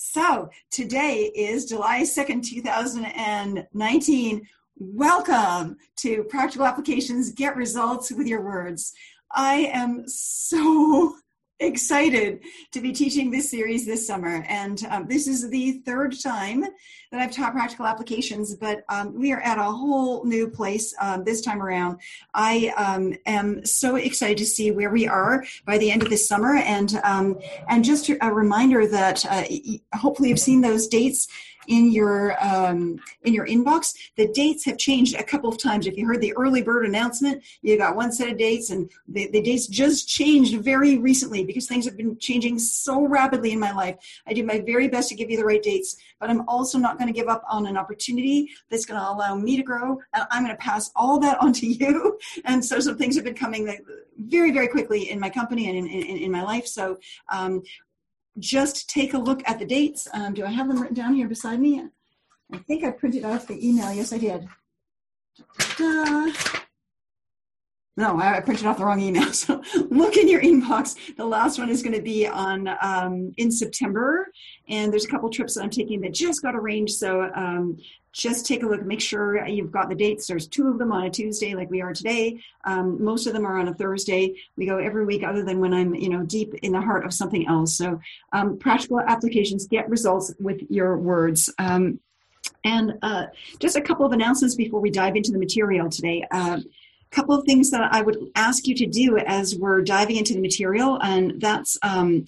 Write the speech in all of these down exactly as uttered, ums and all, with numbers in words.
So today is July second, two thousand nineteen. Welcome to Practical Applications, Get Results with Your Words. I am so excited to be teaching this series this summer. And um, this is the third time that I've taught practical applications, but um, we are at a whole new place um, this time around. I um, am so excited to see where we are by the end of this summer. And, um, and just a reminder that uh, hopefully you've seen those dates in your um, in your inbox. The dates have changed a couple of times. If you heard the early bird announcement, you got one set of dates, and the, the dates just changed very recently because things have been changing so rapidly in my life. I do my very best to give you the right dates, but I'm also not going to give up on an opportunity that's going to allow me to grow, and I'm going to pass all that on to you. And so some things have been coming very, very quickly in my company and in, in, in my life. So um, just take a look at the dates. Um, do I have them written down here beside me? I think I printed off the email. Yes, I did. Da-da. No, I printed off the wrong email. So look in your inbox. The last one is going to be on um, in September. And there's a couple trips that I'm taking that just got arranged. So um, just take a look. Make sure you've got the dates. There's two of them on a Tuesday like we are today. Um, most of them are on a Thursday. We go every week other than when I'm, you know, deep in the heart of something else. So um, practical applications, get results with your words. Um, and uh, just a couple of announcements before we dive into the material today. Uh, couple of things that I would ask you to do as we're diving into the material, and that's um,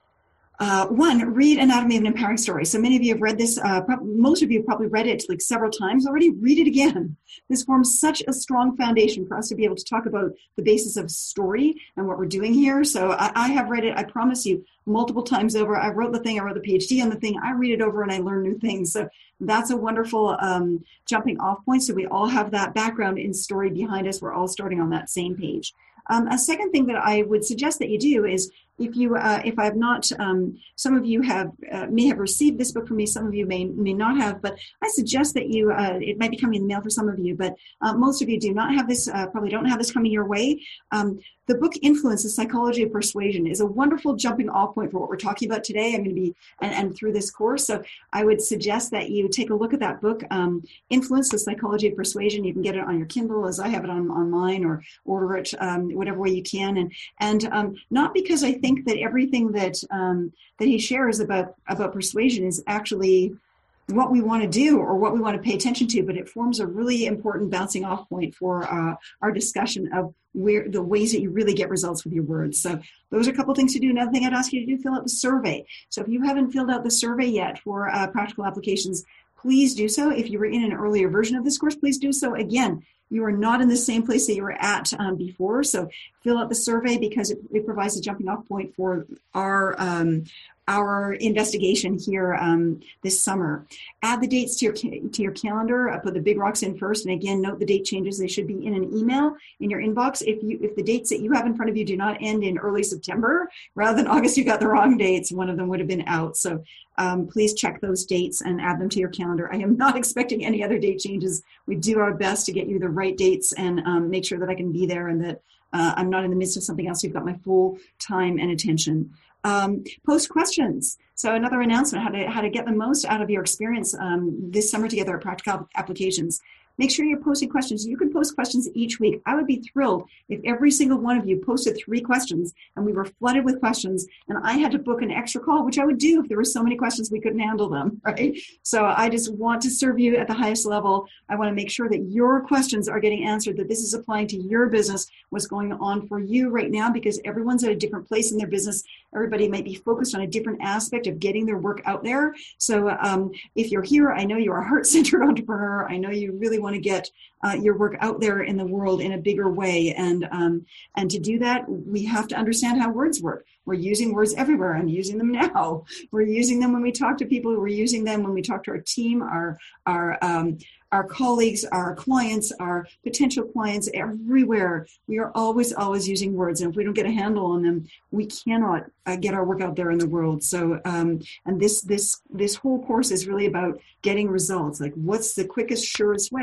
uh, one, read Anatomy of an Empowering Story. So many of you have read this, uh, probably, most of you have probably read it like several times already. Read it again. This forms such a strong foundation for us to be able to talk about the basis of story and what we're doing here. So I, I have read it, I promise you, multiple times over. I wrote the thing, I wrote the PhD on the thing, I read it over and I learn new things. So that's a wonderful um, jumping off point. So we all have that background in story behind us. We're all starting on that same page. Um, a second thing that I would suggest that you do is if you, uh, if I have not, um, some of you have uh, may have received this book from me, some of you may may not have, but I suggest that you, uh, it might be coming in the mail for some of you, but uh, most of you do not have this, uh, probably don't have this coming your way. Um, the book Influence, The Psychology of Persuasion is a wonderful jumping off point for what we're talking about today. I'm going to be, and, and through this course, so I would suggest that you take a look at that book, um, Influence, The Psychology of Persuasion. You can get it on your Kindle as I have it on online, or order it um, whatever way you can. And, and um, not because I think that everything that um, that he shares about, about persuasion is actually what we want to do or what we want to pay attention to, but it forms a really important bouncing off point for uh, our discussion of where the ways that you really get results with your words. So those are a couple things to do. Another thing I'd ask you to do, fill out the survey. So if you haven't filled out the survey yet for uh, practical applications, please do so. If you were in an earlier version of this course, please do so. Again, you are not in the same place that you were at um, before, so fill out the survey because it, it provides a jumping off point for our um, our investigation here um, this summer. Add the dates to your to your calendar. I put the big rocks in first, and again, note the date changes. They should be in an email in your inbox. If you if the dates that you have in front of you do not end in early September, rather than August, you got the wrong dates. One of them would have been out. So um, please check those dates and add them to your calendar. I am not expecting any other date changes. We do our best to get you the right dates and um, make sure that I can be there and that uh, I'm not in the midst of something else. You've got my full time and attention. Um, post questions. So another announcement, how to how to get the most out of your experience um, this summer together at Practical Applications. Make sure you're posting questions. You can post questions each week. I would be thrilled if every single one of you posted three questions and we were flooded with questions and I had to book an extra call, which I would do if there were so many questions we couldn't handle them, right? So I just want to serve you at the highest level. I want to make sure that your questions are getting answered, that this is applying to your business, what's going on for you right now, because everyone's at a different place in their business. Everybody might be focused on a different aspect of getting their work out there. So um, if you're here, I know you're a heart-centered entrepreneur. I know you really want to get uh, your work out there in the world in a bigger way. And um, and to do that, we have to understand how words work. We're using words everywhere. I'm using them now. We're using them when we talk to people. We're using them when we talk to our team, our our um, our colleagues, our clients, our potential clients, everywhere. We are always, always using words. And if we don't get a handle on them, we cannot uh, get our work out there in the world. So, um, and this, this, this whole course is really about getting results. Like, what's the quickest, surest way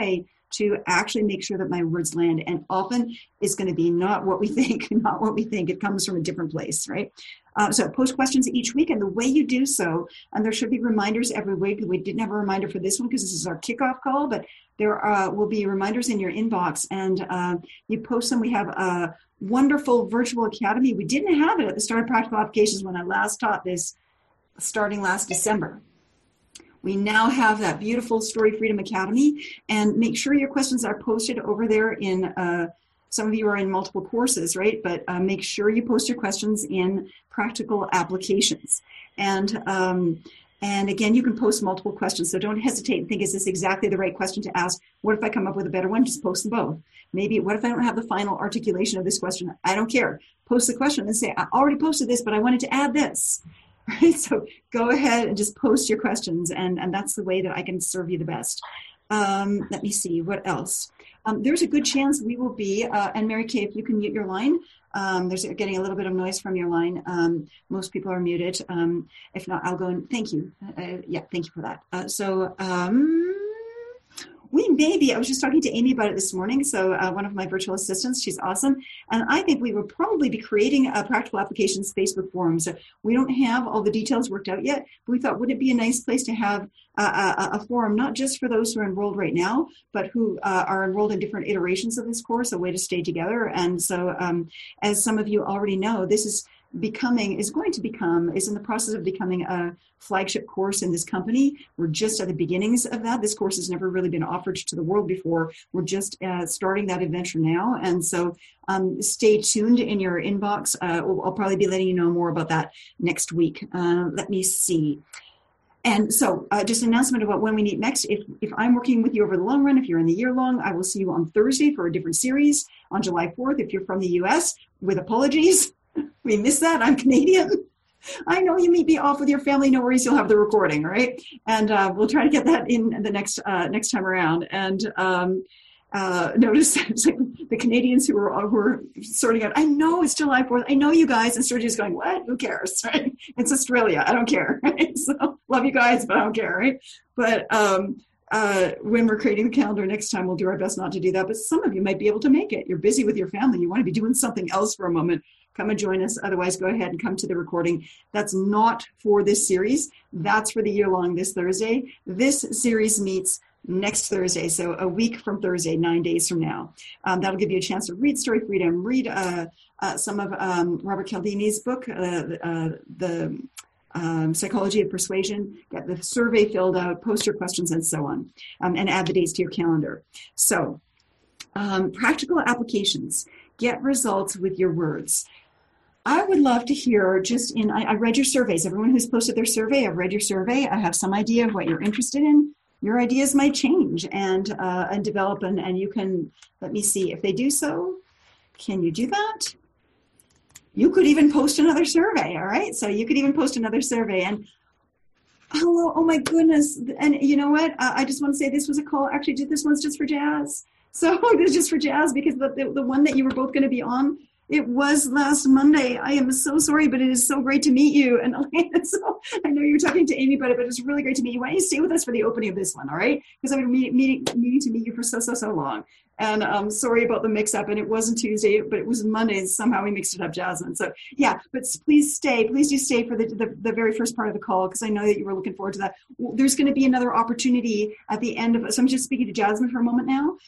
to actually make sure that my words land. And often it's going to be not what we think, not what we think. It comes from a different place, right? Uh, so post questions each week, and the way you do so, and there should be reminders every week. We didn't have a reminder for this one because this is our kickoff call, but there uh, will be reminders in your inbox, and uh, you post them. We have a wonderful virtual academy. We didn't have it at the start of Practical Applications when I last taught this, starting last December. We now have that beautiful Story Freedom Academy, and make sure your questions are posted over there in, uh, some of you are in multiple courses, right? But uh, make sure you post your questions in Practical Applications. And um, and again, you can post multiple questions, so don't hesitate and think, is this exactly the right question to ask? What if I come up with a better one? Just post them both. Maybe, what if I don't have the final articulation of this question? I don't care. Post the question and say, I already posted this, but I wanted to add this. Right? So go ahead and just post your questions, and, and that's the way that I can serve you the best. Um, let me see, what else? Um, there's a good chance we will be, uh, and Mary Kay, if you can mute your line, um, there's getting a little bit of noise from your line. Um, most people are muted. Um, if not, I'll go and thank you. Uh, yeah, thank you for that. Uh, so, um, we may be, I was just talking to Amy about it this morning, so uh, one of my virtual assistants, she's awesome, and I think we will probably be creating a Practical Applications Facebook forum. So we don't have all the details worked out yet, but we thought, wouldn't it be a nice place to have a, a, a forum, not just for those who are enrolled right now, but who uh, are enrolled in different iterations of this course, a way to stay together. And so um, as some of you already know, this is becoming, is going to become, is in the process of becoming a flagship course in this company. We're just at the beginnings of that. This course has never really been offered to the world before. We're just uh, starting that adventure now. And so um, stay tuned in your inbox. Uh, I'll probably be letting you know more about that next week. Uh, let me see. And so uh, just an announcement about when we meet next. If, if I'm working with you over the long run, if you're in the year long, I will see you on Thursday for a different series on July fourth. If you're from the U S, with apologies, we missed that. I'm Canadian. I know you meet me off with your family. No worries. You'll have the recording, all right? And uh, we'll try to get that in the next uh, next time around. And um, uh, notice like the Canadians who are, who are sorting out, I know it's July fourth. I know you guys. And Sergio's going, what? Who cares, right? It's Australia. I don't care, right? So love you guys, but I don't care, right? But um, uh, when we're creating the calendar next time, we'll do our best not to do that. But some of you might be able to make it. You're busy with your family. You want to be doing something else for a moment. Come and join us. Otherwise, go ahead and come to the recording. That's not for this series. That's for the year long this Thursday. This series meets next Thursday, so a week from Thursday, nine days from now. Um, that'll give you a chance to read Story Freedom, read uh, uh, some of um, Robert Cialdini's book, uh, uh, the um, Psychology of Persuasion, get the survey filled out, post your questions, and so on, um, and add the dates to your calendar. So, um, practical applications. Get results with your words. I would love to hear just in, I, I read your surveys. Everyone who's posted their survey, I've read your survey. I have some idea of what you're interested in. Your ideas might change and uh, and develop, and, and you can, let me see, if they do so, can you do that? You could even post another survey, all right? So you could even post another survey. And oh, oh my goodness. And you know what? Uh, I just want to say this was a call. Actually, this one's just for Jazz. So this is just for Jazz because the, the, the one that you were both going to be on, it was last Monday. I am so sorry, but it is so great to meet you. And so I know you're talking to Amy about it, but it's really great to meet you. Why don't you stay with us for the opening of this one, all right? Because I've been meeting, meeting, meeting to meet you for so, so, so long. And I'm sorry about the mix-up. And it wasn't Tuesday, but it was Monday. And somehow we mixed it up, Jasmine. So yeah, but please stay. Please do stay for the, the, the very first part of the call, because I know that you were looking forward to that. There's going to be another opportunity at the end of it. So I'm just speaking to Jasmine for a moment now.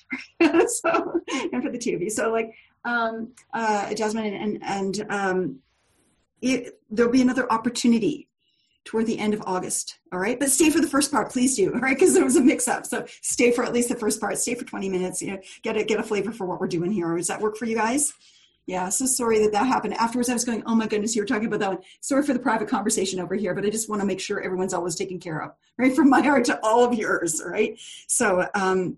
So, and for the two of you. So like, um, uh, Jasmine and, and um, it, there'll be another opportunity toward the end of August, all right? But stay for the first part, please do, all right? Because there was a mix-up, so stay for at least the first part. Stay for twenty minutes, you know, get a, get a flavor for what we're doing here. Does that work for you guys? Yeah, so sorry that that happened. Afterwards, I was going, oh my goodness, you were talking about that one. Sorry for the private conversation over here, but I just want to make sure everyone's always taken care of, right? From my heart to all of yours, all right? So, um,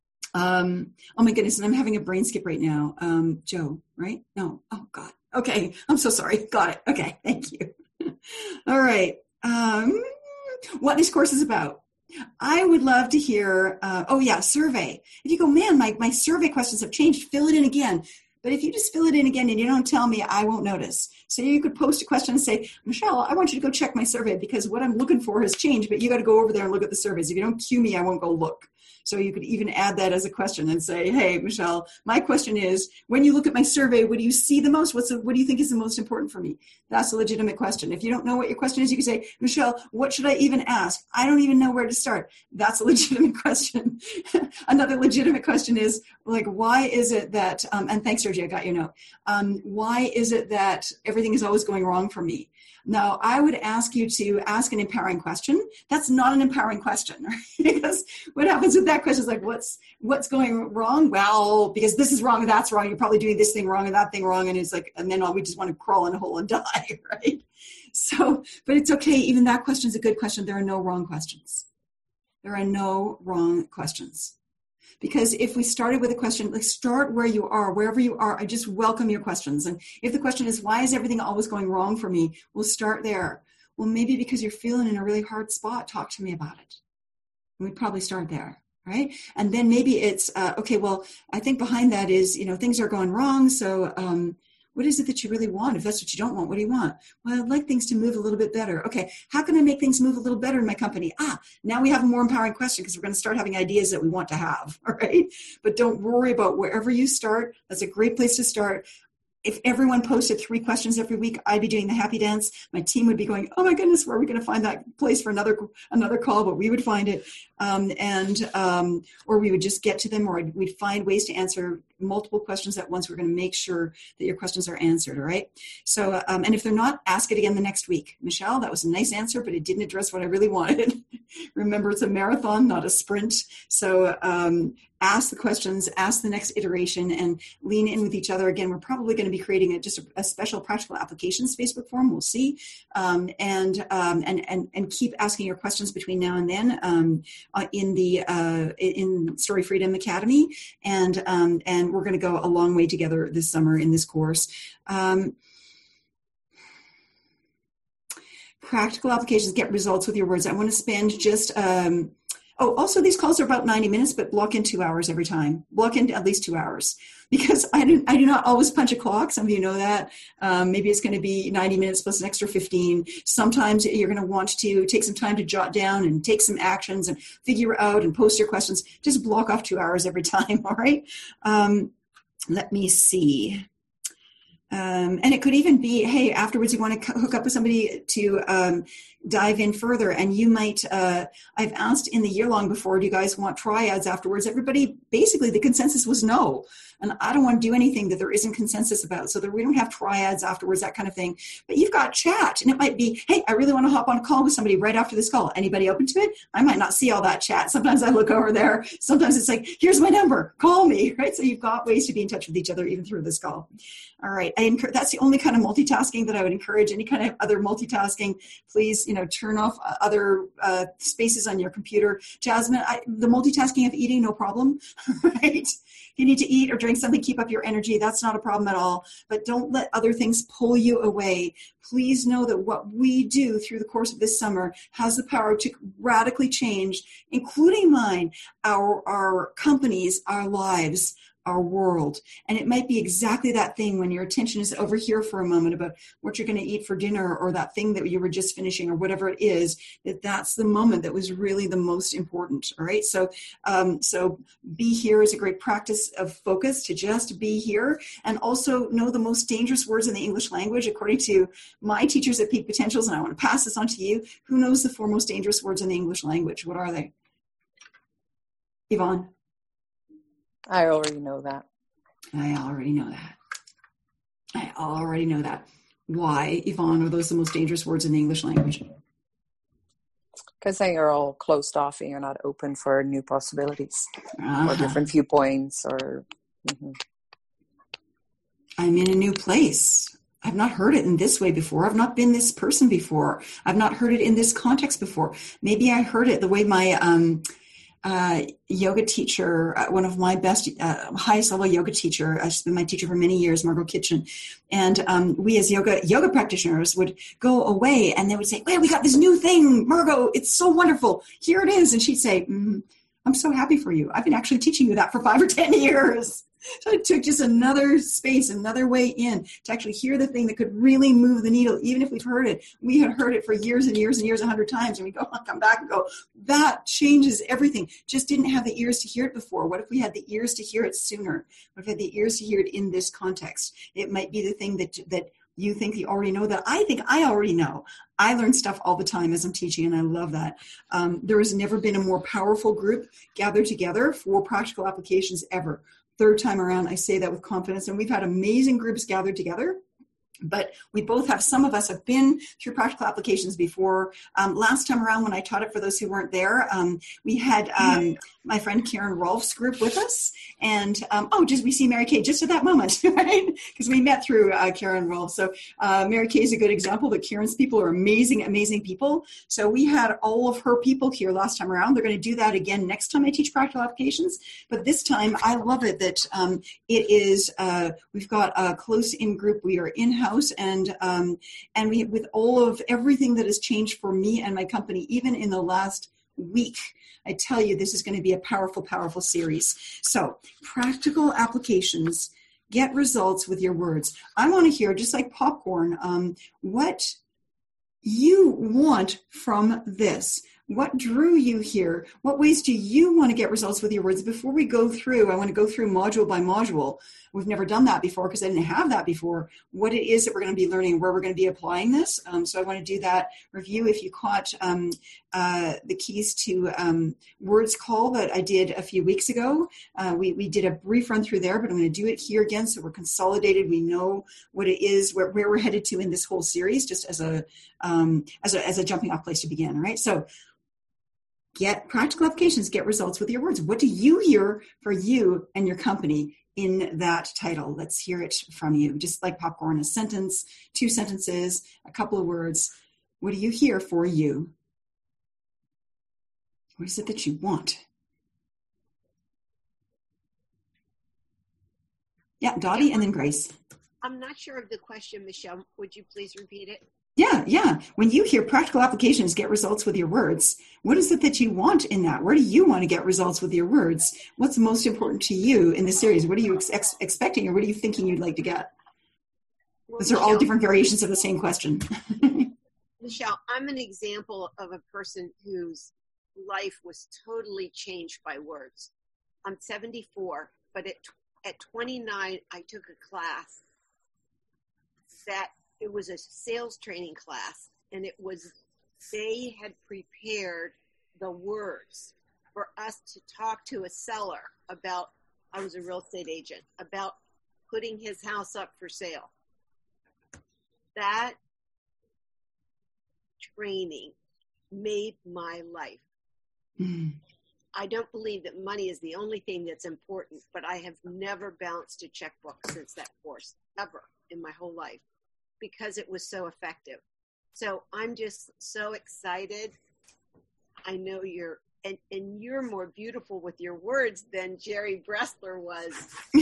um, oh my goodness, and I'm having a brain skip right now. Um, Joe, right? No, oh God. Okay, I'm so sorry. Got it. Okay, thank you. All right. Um, what this course is about. I would love to hear, uh, oh yeah, survey. If you go, man, my, my survey questions have changed, fill it in again. But if you just fill it in again and you don't tell me, I won't notice. So you could post a question and say, Michelle, I want you to go check my survey because what I'm looking for has changed, but you got to go over there and look at the surveys. If you don't cue me, I won't go look. So you could even add that as a question and say, hey, Michelle, my question is, when you look at my survey, what do you see the most? What's the, what do you think is the most important for me? That's a legitimate question. If you don't know what your question is, you can say, Michelle, what should I even ask? I don't even know where to start. That's a legitimate question. Another legitimate question is, like, why is it that, um, and thanks, Sergio, I got your note. Um, why is it that everything is always going wrong for me? Now, I would ask you to ask an empowering question. That's not an empowering question, right? Because what happens with that question is like, what's what's going wrong? Well, because this is wrong and that's wrong. You're probably doing this thing wrong and that thing wrong. And it's like, and then all we just want to crawl in a hole and die, right? So, but it's okay. Even that question is a good question. There are no wrong questions. There are no wrong questions. Because if we started with a question, like start where you are, wherever you are, I just welcome your questions. And if the question is, why is everything always going wrong for me? We'll start there. Well, maybe because you're feeling in a really hard spot, talk to me about it. And we'd probably start there, right? And then maybe it's, uh, okay, well, I think behind that is, you know, things are going wrong. So um, what is it that you really want? If that's what you don't want, what do you want? Well, I'd like things to move a little bit better. Okay, how can I make things move a little better in my company? Ah, now we have a more empowering question because we're going to start having ideas that we want to have, all right? But don't worry about wherever you start. That's a great place to start. If everyone posted three questions every week, I'd be doing the happy dance. My team would be going, oh my goodness, where are we going to find that place for another another call? But we would find it. Um, and um, or we would just get to them, or we'd find ways to answer multiple questions at once. We're going to make sure that your questions are answered, all right? So, um, and if they're not, ask it again the next week. Michelle, that was a nice answer, but it didn't address what I really wanted. Remember, it's a marathon, not a sprint. So um, ask the questions, ask the next iteration, and lean in with each other. Again, we're probably going to be creating a, just a, a special practical applications Facebook forum. We'll see. Um, and, um, and, and, and keep asking your questions between now and then um, uh, in the uh, in Story Freedom Academy. And, um, and we're going to go a long way together this summer in this course. Um, practical applications, get results with your words. I want to spend just, um, oh, also these calls are about ninety minutes, but block in two hours every time. Block in at least two hours because I do, I do not always punch a clock. Some of you know that. Um, maybe it's going to be ninety minutes plus an extra fifteen. Sometimes you're going to want to take some time to jot down and take some actions and figure out and post your questions. Just block off two hours every time, all right? Um, let me see. Um, and it could even be, hey, afterwards you want to hook up with somebody to um, dive in further. And you might, uh, I've asked in the year long before, do you guys want triads afterwards? Everybody, basically the consensus was no. And I don't want to do anything that there isn't consensus about. So that we don't have triads afterwards, that kind of thing. But you've got chat. And it might be, hey, I really want to hop on a call with somebody right after this call. Anybody open to it? I might not see all that chat. Sometimes I look over there. Sometimes it's like, here's my number. Call me, right? So you've got ways to be in touch with each other even through this call. All right. I encourage, that's the only kind of multitasking that I would encourage. Any kind of other multitasking, please, you know, turn off other uh, spaces on your computer. Jasmine, I, the multitasking of eating, no problem, right? If you need to eat or drink something, keep up your energy. That's not a problem at all. But don't let other things pull you away. Please know that what we do through the course of this summer has the power to radically change, including mine, our, our companies, our lives, our world. And it might be exactly that thing when your attention is over here for a moment about what you're going to eat for dinner, or that thing that you were just finishing, or whatever it is, that that's the moment that was really the most important. All right. So, um, so be here is a great practice of focus, to just be here, and also know the most dangerous words in the English language, according to my teachers at Peak Potentials. And I want to pass this on to you. Who knows the four most dangerous words in the English language? What are they? Yvonne? I already know that. I already know that. I already know that. Why, Yvonne, are those the most dangerous words in the English language? Because then you're all closed off and you're not open for new possibilities uh-huh. or different viewpoints. Or mm-hmm. I'm in a new place. I've not heard it in this way before. I've not been this person before. I've not heard it in this context before. Maybe I heard it the way my um, uh, yoga teacher, uh, one of my best, uh, highest level yoga teacher, uh, she's been my teacher for many years, Margot Kitchen. And um, we as yoga yoga practitioners would go away and they would say, well, we got this new thing, Margot, it's so wonderful. Here it is. And she'd say, mm, I'm so happy for you. I've been actually teaching you that for five or ten years. So it took just another space, another way in to actually hear the thing that could really move the needle, even if we've heard it. We had heard it for years and years and years, a hundred times, and we go, come back and go, that changes everything. Just didn't have the ears to hear it before. What if we had the ears to hear it sooner? What if we had the ears to hear it in this context? It might be the thing that that you think you already know that I think I already know. I learn stuff all the time as I'm teaching, and I love that. Um, there has never been a more powerful group gathered together for practical applications ever. Third time around, I say that with confidence, and we've had amazing groups gathered together. But we both have, some of us have been through practical applications before. Um, last time around when I taught it, for those who weren't there, um, we had um, my friend Karen Rolfe's group with us. And, um, oh, just we see Mary Kay just at that moment, right? Because we met through uh, Karen Rolfe. So uh, Mary Kay is a good example, but Karen's people are amazing, amazing people. So we had all of her people here last time around. They're going to do that again next time I teach practical applications. But this time, I love it that um, it is, uh, we've got a close-in group. We are in-house. And um, and we, with all of everything that has changed for me and my company, even in the last week, I tell you, this is going to be a powerful, powerful series. So, practical applications, get results with your words. I want to hear, just like popcorn, um, what you want from this. What drew you here? What ways do you want to get results with your words? Before we go through, I want to go through module by module. We've never done that before because I didn't have that before. What it is that we're going to be learning, where we're going to be applying this. Um, so I want to do that review. If you caught um, uh, the keys to um, words call that I did a few weeks ago, uh, we, we did a brief run through there, but I'm going to do it here again so we're consolidated. We know what it is, where, where we're headed to in this whole series, just as a, um, as a, as a jumping off place to begin, right? So get practical applications, get results with your words. What do you hear for you and your company in that title? Let's hear it from you. Just like popcorn, a sentence, two sentences, a couple of words. What do you hear for you? What is it that you want? Yeah, Dottie and then Grace. I'm not sure of the question, Michelle. Would you please repeat it? Yeah, yeah. When you hear practical applications, get results with your words, what is it that you want in that? Where do you want to get results with your words? What's most important to you in this series? What are you ex- expecting or what are you thinking you'd like to get? Well, Those are Michelle, all different variations of the same question. Michelle, I'm an example of a person whose life was totally changed by words. I'm seventy-four, but at, at twenty-nine, I took a class that it was a sales training class, and it was, they had prepared the words for us to talk to a seller about, I was a real estate agent, about putting his house up for sale. That training made my life. Mm. I don't believe that money is the only thing that's important, but I have never balanced a checkbook since that course, ever in my whole life, because it was so effective. So I'm just so excited. I know you're, and, and you're more beautiful with your words than Jerry Bressler was.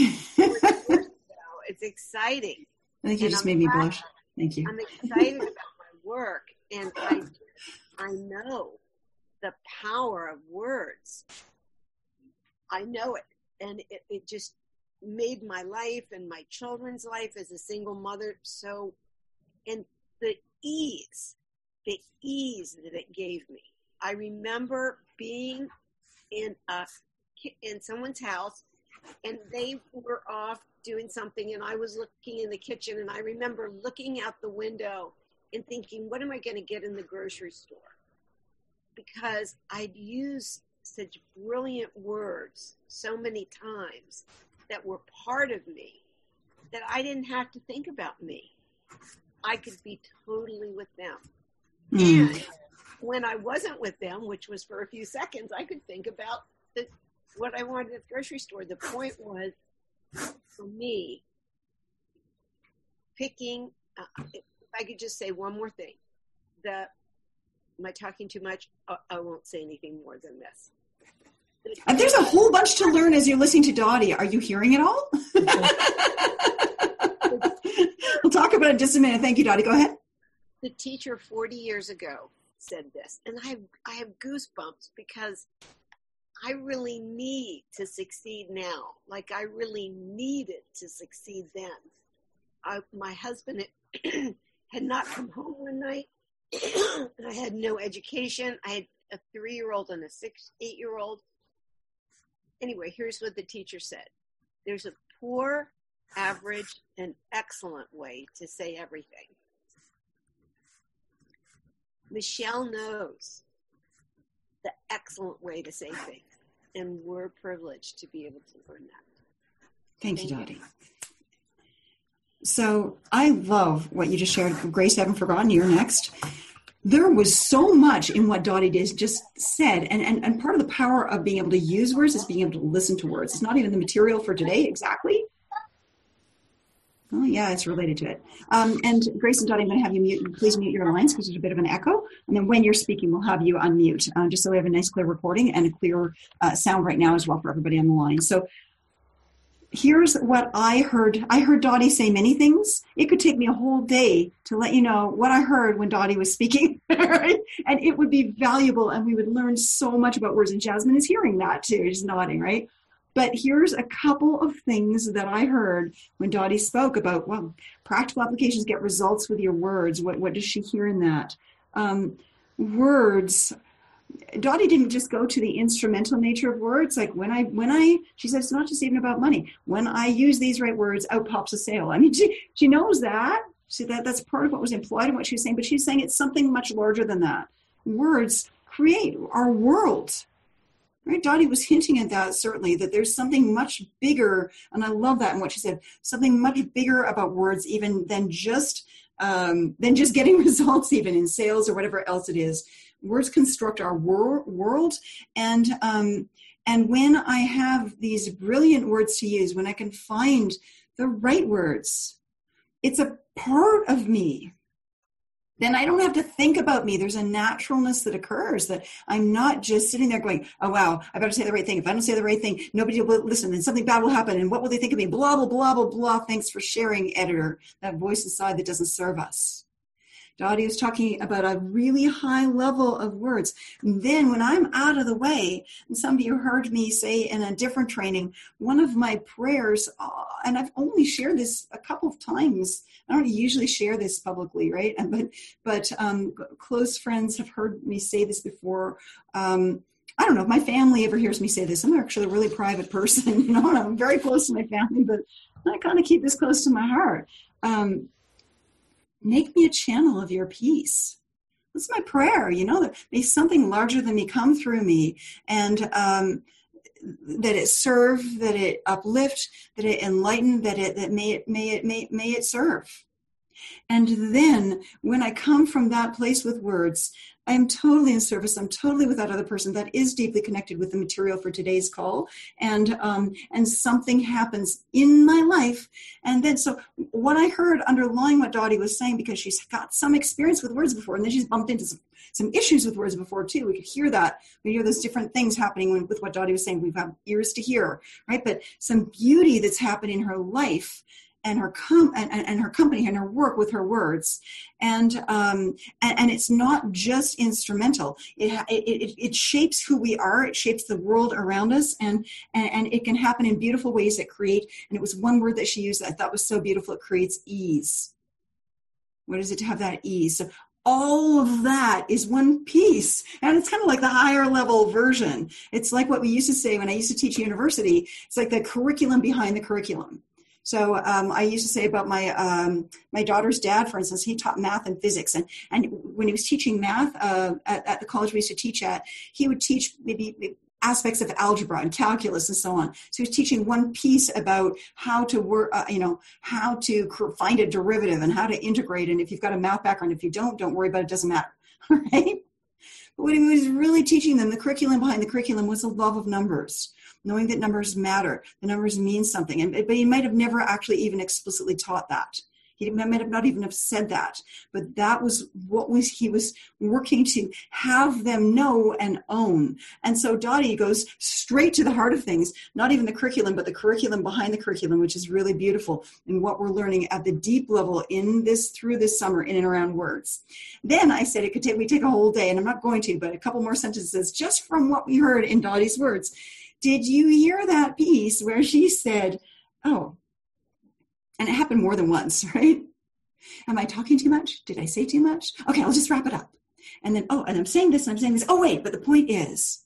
It's exciting. I think you and just I'm made me blush. Thank you. I'm excited about my work, and I, I know the power of words. I know it, and it, it just made my life and my children's life as a single mother so, and the ease, the ease that it gave me. I remember being in a in someone's house, and they were off doing something, and I was looking in the kitchen, and I remember looking out the window and thinking, what am I going to get in the grocery store? Because I'd used such brilliant words so many times that were part of me that I didn't have to think about me. I could be totally with them. Mm. And when I wasn't with them, which was for a few seconds, I could think about the, what I wanted at the grocery store. The point was, for me, picking, uh, if I could just say one more thing, the, am I talking too much? I, I won't say anything more than this. And there's a whole bunch to learn as you're listening to Dottie. Are you hearing it all? We'll talk about it in just a minute. Thank you, Dottie. Go ahead. The teacher forty years ago said this, and I have, I have goosebumps because I really need to succeed now, like I really needed to succeed then. I, my husband had, had not come home one night. I had no education. I had a three-year-old and a six, eight-year-old. Anyway, here's what the teacher said. There's a poor, average, and excellent way to say everything. Michelle knows the excellent way to say things, and we're privileged to be able to learn that. Thank, Thank you, Dottie. You. So I love what you just shared. Grace, I haven't forgotten, you're next. There was so much in what Dottie just said, and, and, and part of the power of being able to use words is being able to listen to words. It's not even the material for today exactly. Oh, yeah, it's related to it. Um, and Grace and Dottie, I'm going to have you mute. Please mute your lines because there's a bit of an echo. And then when you're speaking, we'll have you unmute, uh, just so we have a nice, clear recording and a clear uh, sound right now as well for everybody on the line. So here's what I heard. I heard Dottie say many things. It could take me a whole day to let you know what I heard when Dottie was speaking, right? And it would be valuable, and we would learn so much about words. And Jasmine is hearing that too. She's nodding, right? But here's a couple of things that I heard when Dottie spoke about, well, practical applications get results with your words. What, what does she hear in that? Um, words. Dottie didn't just go to the instrumental nature of words. Like when I, when I, she said, it's not just even about money. When I use these right words, out pops a sale. I mean, she, she knows that. She, that. That's part of what was implied in what she was saying, but she's saying it's something much larger than that. Words create our world. Right? Dottie was hinting at that, certainly, that there's something much bigger, and I love that in what she said, something much bigger about words even than just um, than just getting results even in sales or whatever else it is. Words construct our wor- world, and um, and when I have these brilliant words to use, when I can find the right words, it's a part of me. Then I don't have to think about me. There's a naturalness that occurs, that I'm not just sitting there going, oh, wow, I better say the right thing. If I don't say the right thing, nobody will listen, and something bad will happen. And what will they think of me? Blah, blah, blah, blah, blah. Thanks for sharing, editor, that voice inside that doesn't serve us. Dottie was talking about a really high level of words. And then when I'm out of the way, and some of you heard me say in a different training, one of my prayers, uh, and I've only shared this a couple of times. I don't usually share this publicly, right? But but um, close friends have heard me say this before. Um, I don't know if my family ever hears me say this. I'm actually a really private person. You know, I'm very close to my family, but I kind of keep this close to my heart. Um, Make me a channel of your peace. That's my prayer, you know, that may something larger than me come through me, and um, that it serve, that it uplift, that it enlighten, that it that may it may it may may it serve. And then when I come from that place with words, I am totally in service. I'm totally with that other person that is deeply connected with the material for today's call. And um, and something happens in my life. And then, so what I heard underlying what Dottie was saying, because she's got some experience with words before, and then she's bumped into some, some issues with words before too. We could hear that. We hear those different things happening when, with what Dottie was saying. We've got ears to hear, right? But some beauty that's happened in her life, and her com- and, and her company and her work with her words, and um, and, and it's not just instrumental. It, it it shapes who we are. It shapes the world around us, and, and and it can happen in beautiful ways that create. And it was one word that she used that I thought was so beautiful. It creates ease. What is it to have that ease? So all of that is one piece, and it's kind of like the higher level version. It's like what we used to say when I used to teach university. It's like the curriculum behind the curriculum. So um, I used to say about my um, my daughter's dad, for instance, he taught math and physics. And, and when he was teaching math uh, at, at the college we used to teach at, he would teach maybe aspects of algebra and calculus and so on. So he was teaching one piece about how to work, uh, you know, how to find a derivative and how to integrate. And if you've got a math background, if you don't, don't worry about it, it doesn't matter, right? But what he was really teaching them, the curriculum behind the curriculum, was the love of numbers. Knowing that numbers matter, the numbers mean something. And, but he might have never actually even explicitly taught that. He might have not even have said that, but that was what was he was working to have them know and own. And so Dottie goes straight to the heart of things, not even the curriculum, but the curriculum behind the curriculum, which is really beautiful and what we're learning at the deep level in this through this summer in and around words. Then I said it could take we take a whole day, and I'm not going to, but a couple more sentences just from what we heard in Dottie's words. Did you hear that piece where she said, oh, and it happened more than once, right? Am I talking too much? Did I say too much? Okay, I'll just wrap it up. And then, oh, and I'm saying this, and I'm saying this. Oh, wait, but the point is.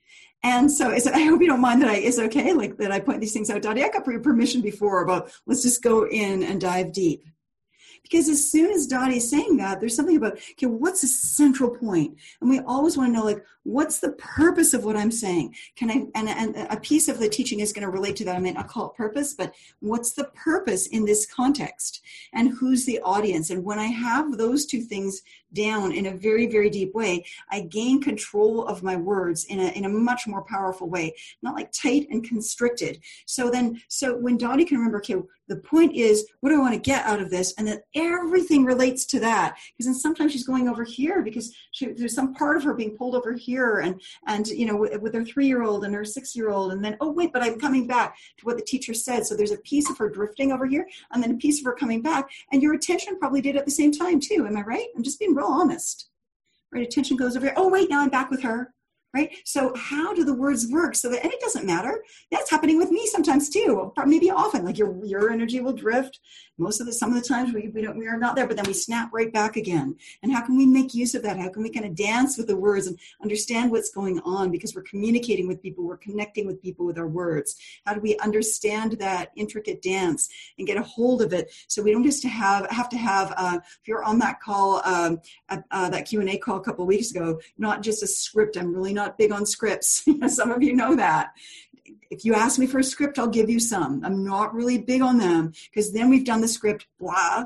And so is it, I hope you don't mind that I, is it okay, like that I point these things out. Dottie, I got your permission before about let's just go in and dive deep. Because as soon as Dottie's saying that, there's something about, okay, what's the central point? And we always want to know, like, what's the purpose of what I'm saying? Can I, and, and a piece of the teaching is going to relate to that. I mean, I'll call it purpose, but what's the purpose in this context? And who's the audience? And when I have those two things down in a very, very deep way, I gain control of my words in a in a much more powerful way, not like tight and constricted. So then, so when Dottie can remember, okay, the point is, what do I want to get out of this? And then everything relates to that. Because then sometimes she's going over here because she, there's some part of her being pulled over here, and, and you know, with, with her three-year-old and her six-year-old, and then, oh, wait, but I'm coming back to what the teacher said. So there's a piece of her drifting over here, and then a piece of her coming back, and your attention probably did at the same time too. Am I right? I'm just being real honest. Right? Attention goes over here. Oh, wait, now I'm back with her. Right? So how do the words work? So that, and it doesn't matter. That's happening with me sometimes too. Maybe often, like your your energy will drift. Most of the, some of the times we, we don't, we are not there, but then we snap right back again. And how can we make use of that? How can we kind of dance with the words and understand what's going on? Because we're communicating with people, we're connecting with people with our words. How do we understand that intricate dance and get a hold of it? So we don't just have, have to have, uh, if you're on that call, um, uh, uh, that Q and A call a couple of weeks ago, not just a script. I'm really not big on scripts. Some of you know that. If you ask me for a script, I'll give you some. I'm not really big on them because then we've done the script, blah.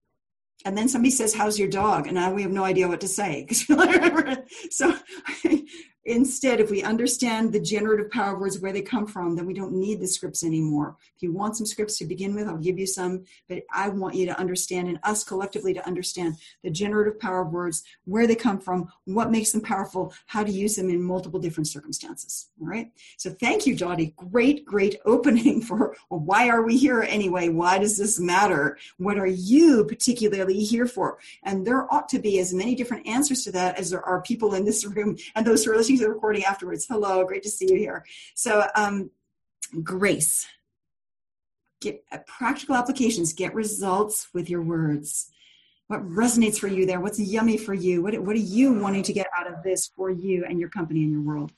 And then somebody says, how's your dog? And now we have no idea what to say. So instead, if we understand the generative power of words, where they come from, then we don't need the scripts anymore. If you want some scripts to begin with, I'll give you some. But I want you to understand, and us collectively to understand the generative power of words, where they come from, what makes them powerful, how to use them in multiple different circumstances. All right? So thank you, Dottie. Great, great opening for, well, why are we here anyway? Why does this matter? What are you particularly here for? And there ought to be as many different answers to that as there are people in this room and those who are listening to the recording afterwards. Hello, great to see you here. So, um, Grace, get uh, practical applications, get results with your words. What resonates for you there? What's yummy for you? What, what are you wanting to get out of this for you and your company and your world?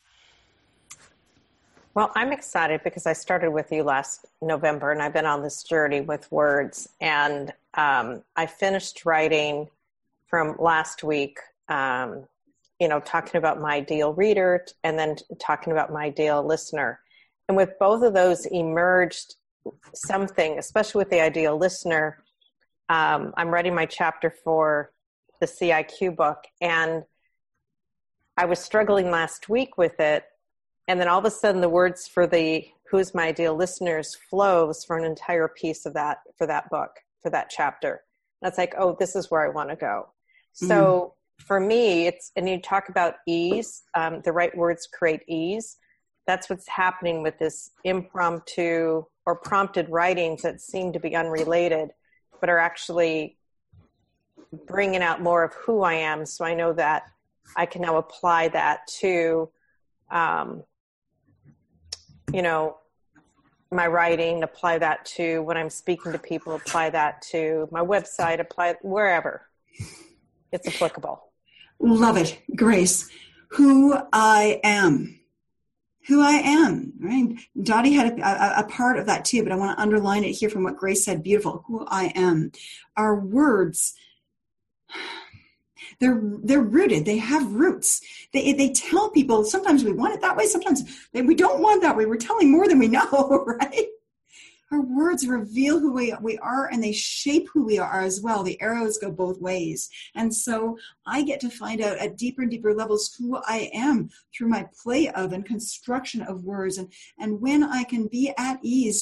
Well, I'm excited because I started with you last November and I've been on this journey with words, and um, I finished writing from last week, um, you know, talking about my ideal reader and then talking about my ideal listener. And with both of those emerged something, especially with the ideal listener. Um, I'm writing my chapter for the C I Q book, and I was struggling last week with it. And then all of a sudden the words for the Who's My Ideal Listeners flows for an entire piece of that, for that book, for that chapter. And it's like, oh, this is where I want to go. Mm. So for me, it's, and you talk about ease, um, the right words create ease. That's what's happening with this impromptu or prompted writings that seem to be unrelated, but are actually bringing out more of who I am. So I know that I can now apply that to, um, you know, my writing, apply that to when I'm speaking to people, apply that to my website, apply wherever it's applicable. Love it, Grace. Who I am. Who I am, right? Dottie had a, a, a part of that too, but I want to underline it here from what Grace said. Beautiful. Who I am. Our words, they're they're rooted. They have roots. They they tell people, sometimes we want it that way, sometimes we don't want it that way. We're telling more than we know, right? Our words reveal who we, we are, and they shape who we are as well. The arrows go both ways. And so I get to find out at deeper and deeper levels who I am through my play of and construction of words. And, and when I can be at ease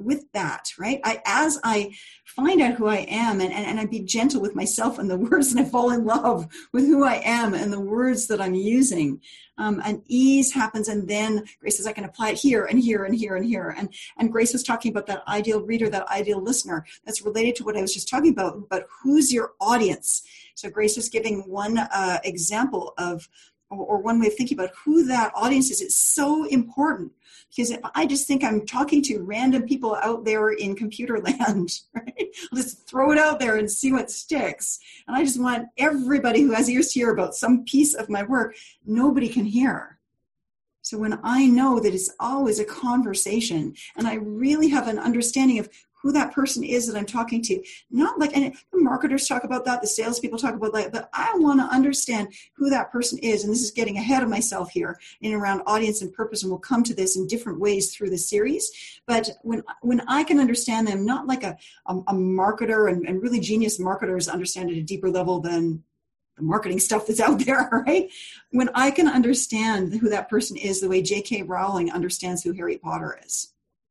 with that, right? I, as I find out who I am and, and, and I be gentle with myself and the words, and I fall in love with who I am and the words that I'm using, um, an ease happens. And then Grace says, I can apply it here and here and here and here. And, and Grace was talking about that ideal reader, that ideal listener. That's related to what I was just talking about, but who's your audience? So Grace was giving one uh, example of, or one way of thinking about who that audience is. It's so important, because if I just think I'm talking to random people out there in computer land, right? I'll just throw it out there and see what sticks. And I just want everybody who has ears to hear about some piece of my work, nobody can hear. So when I know that it's always a conversation, and I really have an understanding of who that person is that I'm talking to, not like, and the marketers talk about that, the salespeople talk about that, but I want to understand who that person is. And this is getting ahead of myself here in around audience and purpose, and we'll come to this in different ways through the series. But when when I can understand them, not like a, a, a marketer, and, and really genius marketers understand at a deeper level than the marketing stuff that's out there, right? When I can understand who that person is the way J K Rowling understands who Harry Potter is.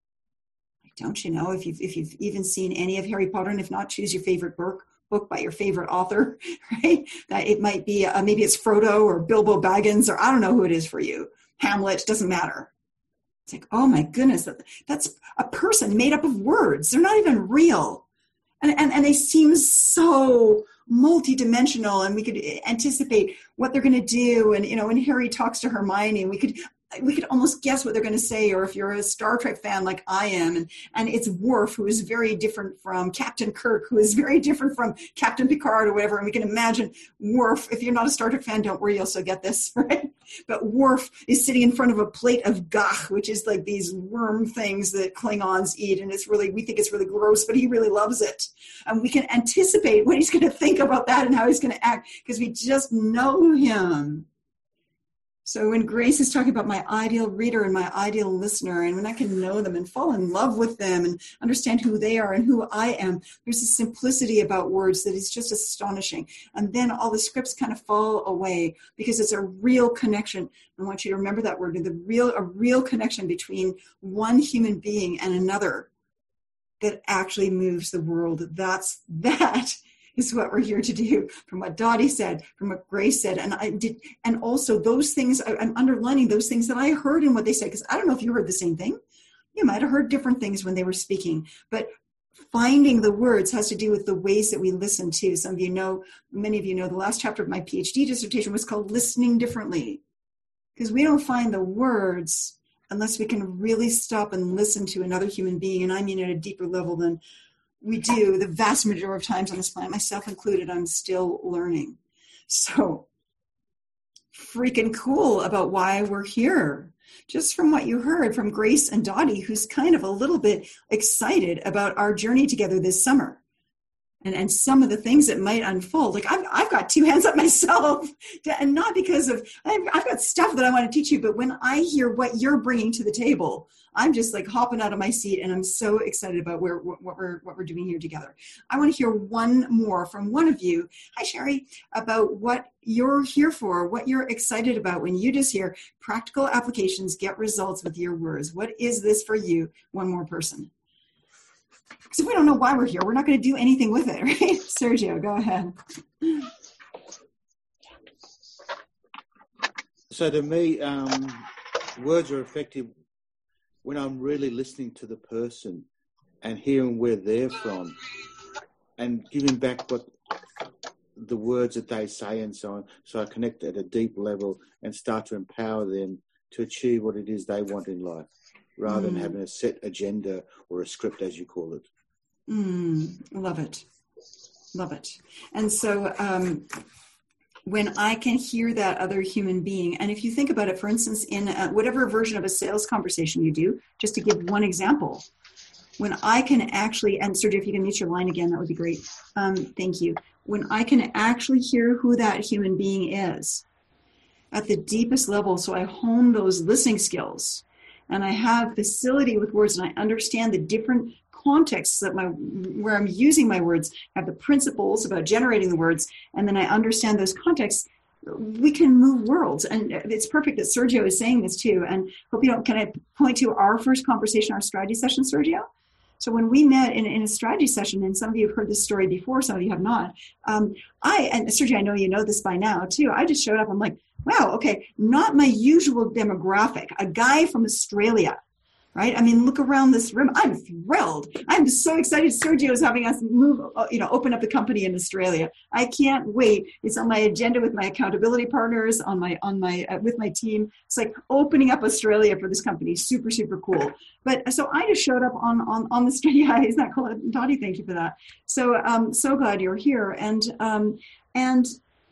Don't you know, if you've, if you've even seen any of Harry Potter, and if not, choose your favorite book, book by your favorite author, right? That it might be, uh, maybe it's Frodo or Bilbo Baggins, or I don't know who it is for you. Hamlet, doesn't matter. It's like, oh my goodness, that, that's a person made up of words. They're not even real. And, and, and they seem so multidimensional, and we could anticipate what they're going to do. And, you know, when Harry talks to Hermione, we could, we could almost guess what they're going to say. Or if you're a Star Trek fan like I am, and, and it's Worf, who is very different from Captain Kirk, who is very different from Captain Picard or whatever. And we can imagine Worf, if you're not a Star Trek fan, don't worry, you'll still get this, right? But Worf is sitting in front of a plate of gach, which is like these worm things that Klingons eat. And it's really, we think it's really gross, but he really loves it. And we can anticipate what he's going to think about that and how he's going to act, because we just know him. So when Grace is talking about my ideal reader and my ideal listener, and when I can know them and fall in love with them and understand who they are and who I am, there's a simplicity about words that is just astonishing. And then all the scripts kind of fall away, because it's a real connection. I want you to remember that word, the real, a real connection between one human being and another that actually moves the world. That's that. Is what we're here to do, from what Dottie said, from what Grace said. And I did, and also those things, I'm underlining those things that I heard in what they said, because I don't know if you heard the same thing. You might have heard different things when they were speaking, but finding the words has to do with the ways that we listen to. Some of you know, many of you know, the last chapter of my PhD dissertation was called Listening Differently, because we don't find the words unless we can really stop and listen to another human being. And I mean at a deeper level than we do the vast majority of times on this planet, myself included. I'm still learning. So freaking cool about why we're here. Just from what you heard from Grace and Dottie, who's kind of a little bit excited about our journey together this summer. And, and some of the things that might unfold. Like I've, I've got two hands up myself, to, and not because of, I've, I've got stuff that I want to teach you, but when I hear what you're bringing to the table, I'm just like hopping out of my seat, and I'm so excited about where what we're what we're doing here together. I want to hear one more from one of you. Hi, Sherry, about what you're here for, what you're excited about when you just hear practical applications get results with your words. What is this for you? One more person. Because if we don't know why we're here, we're not going to do anything with it, right? Sergio, go ahead. So to me, um, words are effective when I'm really listening to the person and hearing where they're from and giving back what the words that they say and so on. So I connect at a deep level and start to empower them to achieve what it is they want in life, rather mm. than having a set agenda or a script, as you call it. Mm, love it. Love it. And so um, when I can hear that other human being, and if you think about it, for instance, in a, whatever version of a sales conversation you do, just to give one example, when I can actually, and Sergio, if you can mute your line again, that would be great. Um, thank you. When I can actually hear who that human being is at the deepest level, so I hone those listening skills, and I have facility with words, and I understand the different contexts that my where I'm using my words, I have the principles about generating the words, and then I understand those contexts, we can move worlds. And it's perfect that Sergio is saying this too. And hope you don't, can I point to our first conversation, our strategy session, Sergio? So when we met in, in a strategy session, and some of you have heard this story before, some of you have not, um, I, and Sergio, I know you know this by now too, I just showed up, I'm like, wow, okay, not my usual demographic, a guy from Australia, right? I mean, look around this room. I'm thrilled. I'm so excited. Sergio is having us move, you know, open up the company in Australia. I can't wait. It's on my agenda with my accountability partners, on my, on my, uh, with my team. It's like opening up Australia for this company. Super, super cool. But so I just showed up on, on, on the street. Yeah, he's not cool. Dottie, thank you for that. So I'm so glad you're here. And, um, and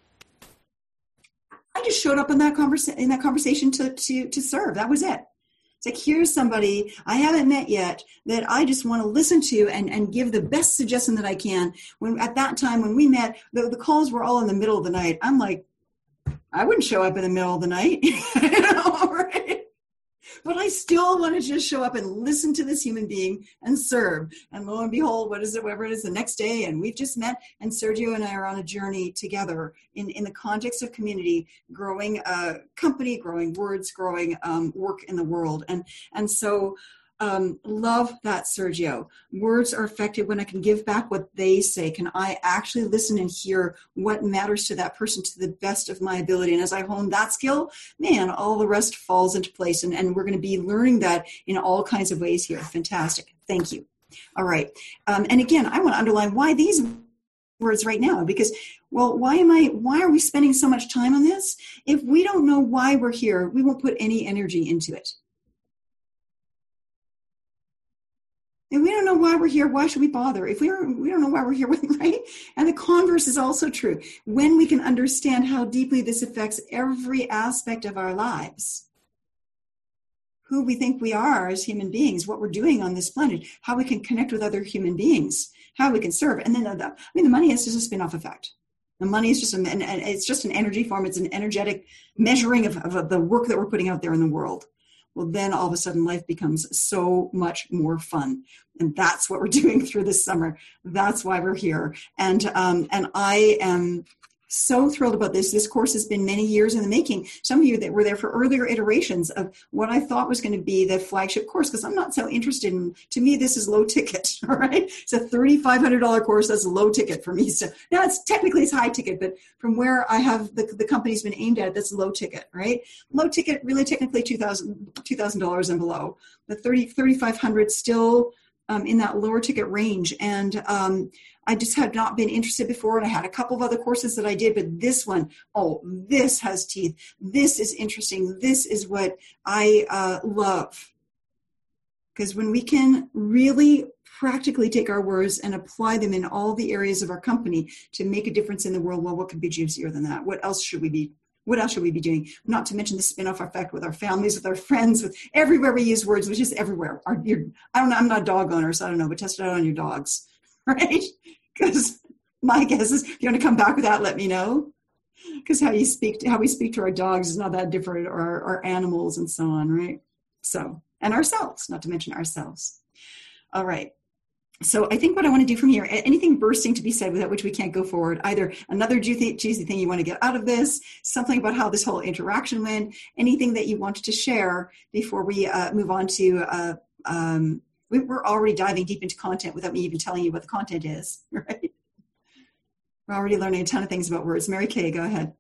I just showed up in that conversation, in that conversation to, to, to serve. That was it. It's like, here's somebody I haven't met yet that I just want to listen to and, and give the best suggestion that I can. When at that time, when we met, the, the calls were all in the middle of the night. I'm like, I wouldn't show up in the middle of the night. You know, right? But I still want to just show up and listen to this human being and serve. And lo and behold, what is it, whatever it is, the next day, and we've just met, and Sergio and I are on a journey together in, in the context of community, growing a company, growing words, growing um, work in the world. And, and so um, love that, Sergio. Words are effective when I can give back what they say. Can I actually listen and hear what matters to that person to the best of my ability? And as I hone that skill, man, all the rest falls into place. And, and we're going to be learning that in all kinds of ways here. Fantastic. Thank you. All right. Um, and again, I want to underline why these words right now, because, well, why am I, why are we spending so much time on this? If we don't know why we're here, we won't put any energy into it. And we don't know why we're here, why should we bother? If we don't, we don't know why we're here, right? And the converse is also true. When we can understand how deeply this affects every aspect of our lives, who we think we are as human beings, what we're doing on this planet, how we can connect with other human beings, how we can serve. And then, the, I mean, the money is just a spin-off effect. The money is just an, an, it's just an energy form. It's an energetic measuring of, of the work that we're putting out there in the world. Well, then all of a sudden life becomes so much more fun. And that's what we're doing through this summer. That's why we're here. And um, and I am so thrilled about this. This course has been many years in the making. Some of you that were there for earlier iterations of what I thought was going to be the flagship course, because I'm not so interested in, to me, this is low ticket, all right? It's a three thousand five hundred dollars course. That's low ticket for me. So now it's technically it's high ticket, but from where I have the, the company's been aimed at, that's low ticket, right? Low ticket, really technically two thousand dollars and below. The thirty thousand, thirty thousand five hundred dollars still um, in that lower ticket range. And um, I just had not been interested before, and I had a couple of other courses that I did, but this one, oh, this has teeth. This is interesting. This is what I uh, love. Because when we can really practically take our words and apply them in all the areas of our company to make a difference in the world, well, what could be juicier than that? What else should we be What else should we be doing? Not to mention the spin-off effect with our families, with our friends, with everywhere we use words, which is everywhere. Our, your, I don't know, I'm not a dog owner, so I don't know, but test it out on your dogs, right? Because my guess is if you want to come back with that, let me know. Because how you speak, to, how we speak to our dogs is not that different, or our, our animals and so on, right? So, and ourselves, not to mention ourselves. All right. So I think what I want to do from here, anything bursting to be said without which we can't go forward, either another juicy, juicy thing you want to get out of this, something about how this whole interaction went, anything that you wanted to share before we uh, move on to, uh, um, we, we're already diving deep into content without me even telling you what the content is, right? We're already learning a ton of things about words. Mary Kay, go ahead.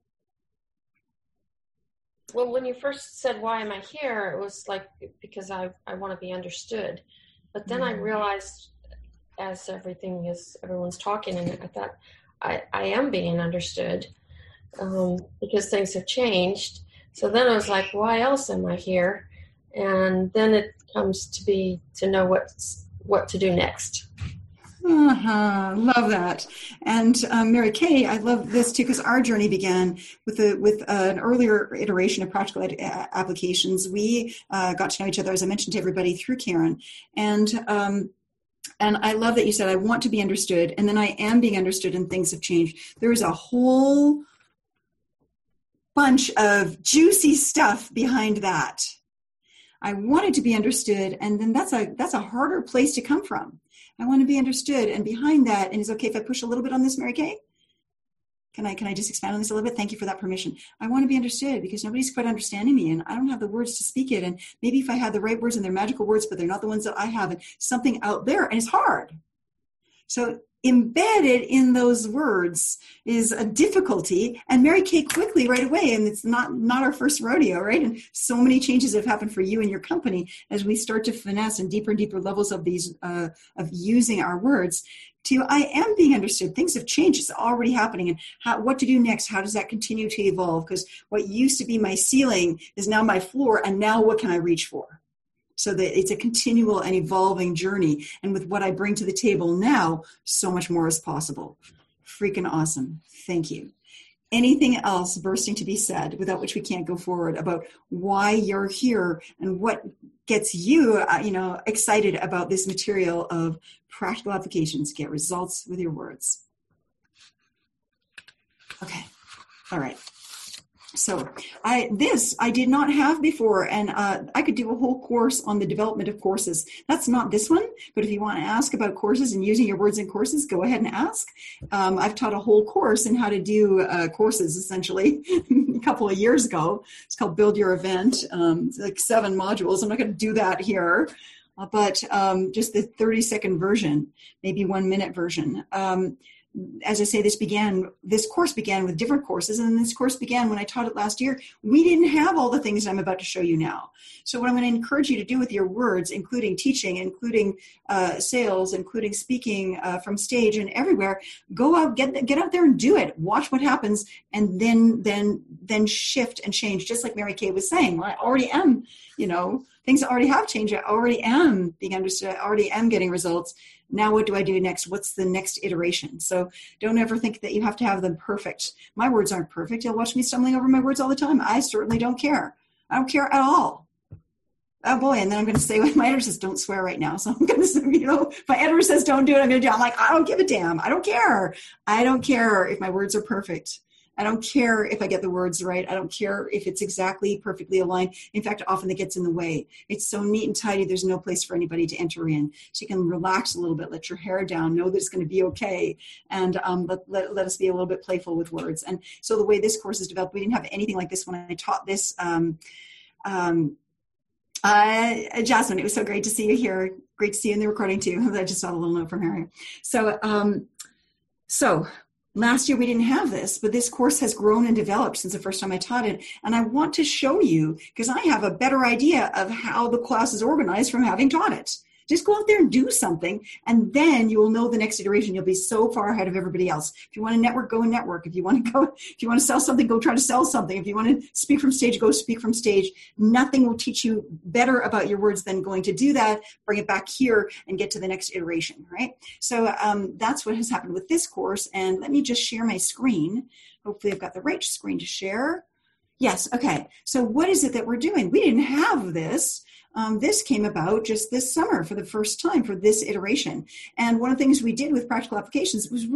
Well, when you first said, why am I here? It was like, because I, I want to be understood. But then I realized, as everything is, everyone's talking, and I thought, I, I am being understood um, because things have changed. So then I was like, why else am I here? And then it comes to be to know what what to do next. Uh-huh. Love that. And um, Mary Kay, I love this too, because our journey began with a, with uh, an earlier iteration of practical ed- applications. We uh, got to know each other, as I mentioned to everybody, through Karen. And um, and I love that you said, I want to be understood, and then I am being understood, and things have changed. There is a whole bunch of juicy stuff behind that. I wanted to be understood, and then that's a that's a harder place to come from. I want to be understood, and behind that, and it's okay if I push a little bit on this, Mary Kay? Can I, can I just expand on this a little bit? Thank you for that permission. I want to be understood because nobody's quite understanding me and I don't have the words to speak it. And maybe if I had the right words and they're magical words, but they're not the ones that I have, and something out there, and it's hard. So embedded in those words is a difficulty, and Mary Kay quickly right away, and it's not, not our first rodeo, right? And so many changes have happened for you and your company as we start to finesse and deeper and deeper levels of these, uh, of using our words to I am being understood. Things have changed. It's already happening. And how, what to do next? How does that continue to evolve? Because what used to be my ceiling is now my floor, and now what can I reach for? So that it's a continual and evolving journey. And with what I bring to the table now, so much more is possible. Freaking awesome. Thank you. Anything else bursting to be said without which we can't go forward about why you're here and what gets you, uh, you know, excited about this material of practical applications? Get results with your words. Okay. All right. So I, this I did not have before, and uh, I could do a whole course on the development of courses. That's not this one, but if you want to ask about courses and using your words in courses, go ahead and ask. Um, I've taught a whole course in how to do uh, courses, essentially, a couple of years ago. It's called Build Your Event. Um, it's like seven modules. I'm not going to do that here, uh, but um, just the thirty second version, maybe one minute version. Um, As I say, this began, this course began with different courses, and this course began when I taught it last year. We didn't have all the things I'm about to show you now. So what I'm going to encourage you to do with your words, including teaching, including uh, sales, including speaking uh, from stage and everywhere, go out, get get out there and do it. Watch what happens, and then then then shift and change. Just like Mary Kay was saying, well, I already am, you know, things already have changed. I already am being understood. I already am getting results. Now what do I do next? What's the next iteration? So don't ever think that you have to have them perfect. My words aren't perfect. You'll watch me stumbling over my words all the time. I certainly don't care. I don't care at all. Oh boy, and then I'm going to say, my editor says, don't swear right now. So I'm going to say, you know, if my editor says don't do it, I'm going to do it. I'm like, I don't give a damn. I don't care. I don't care if my words are perfect. I don't care if I get the words right. I don't care if it's exactly perfectly aligned. In fact, often it gets in the way. It's so neat and tidy, there's no place for anybody to enter in. So you can relax a little bit, let your hair down, know that it's going to be okay, and um, let, let, let us be a little bit playful with words. And so the way this course is developed, we didn't have anything like this when I taught this. Um, um, uh, Jasmine, it was so great to see you here. Great to see you in the recording too. I just saw a little note from Harry. So, um, so, last year we didn't have this, but this course has grown and developed since the first time I taught it. And I want to show you, because I have a better idea of how the class is organized from having taught it. Just go out there and do something, and then you will know the next iteration. You'll be so far ahead of everybody else. If you want to network, go and network. If you want to go, if you want to sell something, go try to sell something. If you want to speak from stage, go speak from stage. Nothing will teach you better about your words than going to do that, bring it back here, and get to the next iteration, right? So um, that's what has happened with this course. And let me just share my screen. Hopefully I've got the right screen to share. Yes, okay. So what is it that we're doing? We didn't have this. Um, this came about just this summer for the first time for this iteration. And one of the things we did with Practical Applications was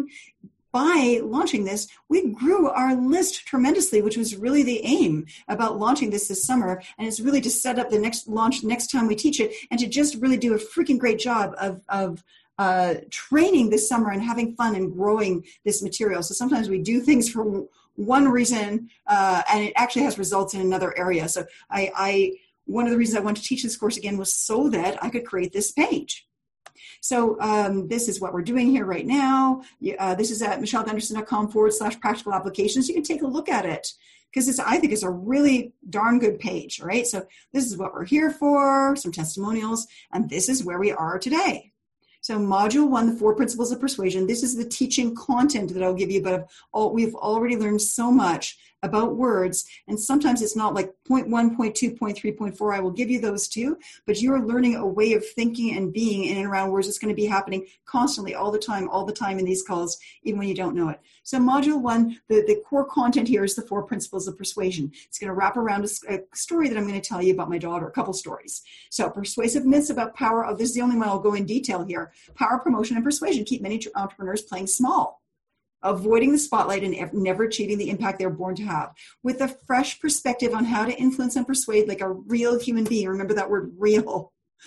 by launching this, we grew our list tremendously, which was really the aim about launching this this summer. And it's really to set up the next launch next time we teach it, and to just really do a freaking great job of, of uh, training this summer and having fun and growing this material. So sometimes we do things for one reason, uh, and it actually has results in another area. So I, I one of the reasons I wanted to teach this course again was so that I could create this page. So um, this is what we're doing here right now. Uh, this is at michellegunderson.com forward slash practical applications. You can take a look at it, because it's, I think it's a really darn good page, right? So this is what we're here for, some testimonials, and this is where we are today. So module one, the four principles of persuasion. This is the teaching content that I'll give you, but all, we've already learned so much about words, and sometimes it's not like point one, point two, point three, point four. I will give you those too, but you're learning a way of thinking and being in and around words. It's going to be happening constantly, all the time, all the time in these calls, even when you don't know it. So module one, the, the core content here is the four principles of persuasion. It's going to wrap around a, a story that I'm going to tell you about my daughter, a couple stories. So persuasive myths about power of, this is the only one I'll go in detail here. Power, promotion, and persuasion keep many entrepreneurs playing small, avoiding the spotlight and never achieving the impact they're born to have. With a fresh perspective on how to influence and persuade like a real human being, remember that word real,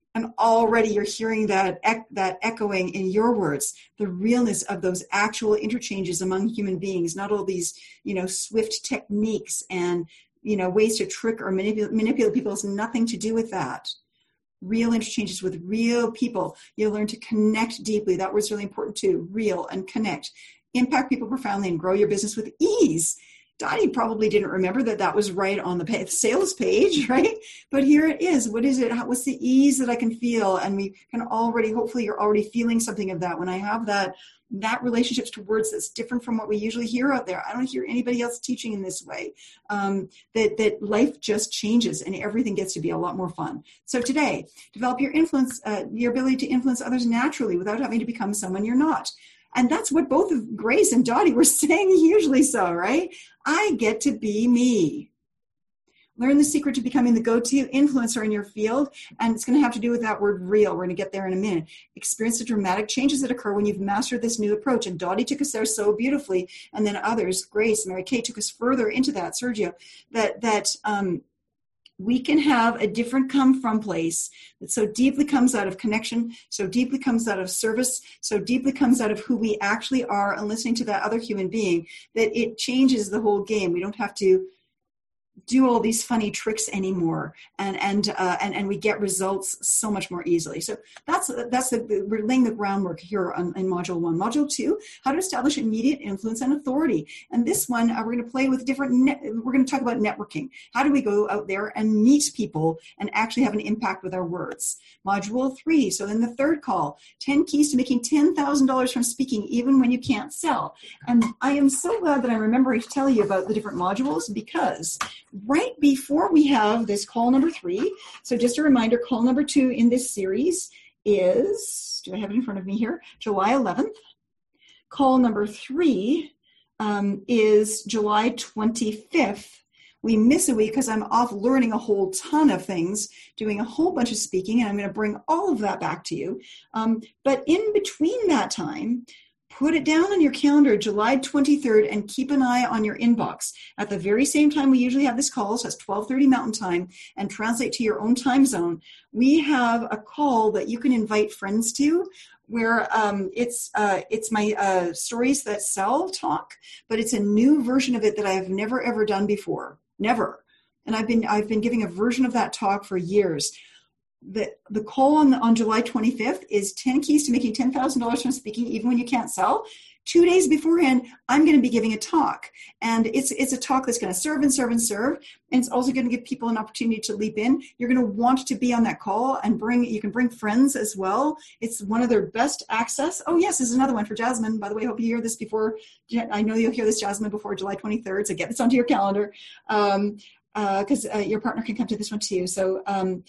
And already you're hearing that that echoing in your words, the realness of those actual interchanges among human beings, not all these, you know, swift techniques and, you know, ways to trick or manipulate, manipulate people. Has nothing to do with that. Real interchanges with real people. You learn to connect deeply. That word's really important too. Real and connect. Impact people profoundly and grow your business with ease. Dottie probably didn't remember that that was right on the sales page, right? But here it is. What is it? How, what's the ease that I can feel? And we can already, hopefully you're already feeling something of that. When I have that, that relationships to words that's different from what we usually hear out there. I don't hear anybody else teaching in this way. Um, that, that life just changes and everything gets to be a lot more fun. So today, develop your influence, uh, your ability to influence others naturally without having to become someone you're not. And that's what both of Grace and Dottie were saying hugely so, right? I get to be me. Learn the secret to becoming the go-to influencer in your field, and it's going to have to do with that word real. We're going to get there in a minute. Experience the dramatic changes that occur when you've mastered this new approach. And Dottie took us there so beautifully, and then others, Grace, Mary Kay, took us further into that, Sergio, that, that um, we can have a different come from place that so deeply comes out of connection, so deeply comes out of service, so deeply comes out of who we actually are and listening to that other human being, that it changes the whole game. We don't have to do all these funny tricks anymore, and and uh, and and we get results so much more easily. So that's that's the, we're laying the groundwork here on, in module one. Module two, how to establish immediate influence and authority. And this one, uh, we're going to play with different. Net, we're going to talk about networking. How do we go out there and meet people and actually have an impact with our words? Module three. So then the third call, ten keys to making ten thousand dollars from speaking, even when you can't sell. And I am so glad that I remember to tell you about the different modules, because right before we have this call number three, so just a reminder, call number two in this series is, do I have it in front of me here? July eleventh. Call number three um, is July twenty-fifth. We miss a week because I'm off learning a whole ton of things, doing a whole bunch of speaking, and I'm going to bring all of that back to you. Um, but in between that time, put it down on your calendar, July twenty-third, and keep an eye on your inbox. At the very same time we usually have this call, so that's twelve thirty Mountain Time, and translate to your own time zone. We have a call that you can invite friends to, where um, it's uh, it's my uh, Stories That Sell talk, but it's a new version of it that I have never ever done before, never. And I've been I've been giving a version of that talk for years. The, the call on, on July twenty-fifth is ten keys to making ten thousand dollars from speaking, even when you can't sell. Two days beforehand, I'm going to be giving a talk. And it's it's a talk that's going to serve and serve and serve. And it's also going to give people an opportunity to leap in. You're going to want to be on that call and bring, you can bring friends as well. It's one of their best access. Oh, yes, there's another one for Jasmine. By the way, I hope you hear this before. I know you'll hear this, Jasmine, before July twenty-third. So get this onto your calendar, um, uh, because uh, your partner can come to this one too. So, um,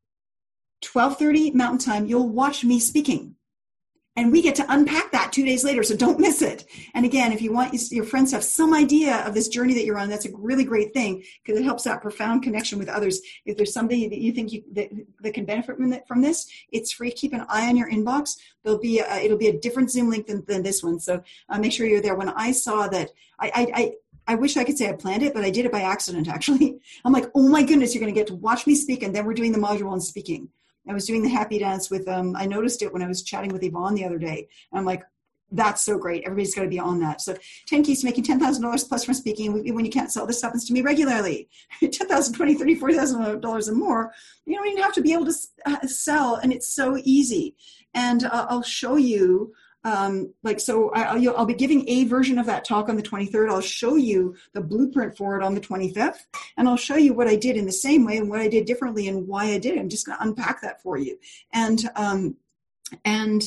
twelve thirty Mountain Time, you'll watch me speaking. And we get to unpack that two days later, so don't miss it. And again, if you want your friends to have some idea of this journey that you're on, that's a really great thing, because it helps that profound connection with others. If there's somebody that you think you, that, that can benefit from, that, from this, it's free. Keep an eye on your inbox. There'll be a, it'll be a different Zoom link than, than this one, so uh, make sure you're there. When I saw that, I, I, I I wish I could say I planned it, but I did it by accident, actually. I'm like, oh my goodness, you're going to get to watch me speak, and then we're doing the module on speaking. I was doing the happy dance with, um, I noticed it when I was chatting with Yvonne the other day. And I'm like, that's so great. Everybody's got to be on that. So ten keys to making ten thousand dollars plus from speaking when you can't sell. This happens to me regularly. ten thousand dollars, twenty thousand dollars, thirty thousand dollars, forty thousand dollars and more. You don't even have to be able to sell, and it's so easy. And uh, I'll show you. Um, like, so I, I'll, I'll be giving a version of that talk on the twenty-third. I'll show you the blueprint for it on the twenty-fifth, and I'll show you what I did in the same way and what I did differently and why I did it. I'm just going to unpack that for you. And, um, and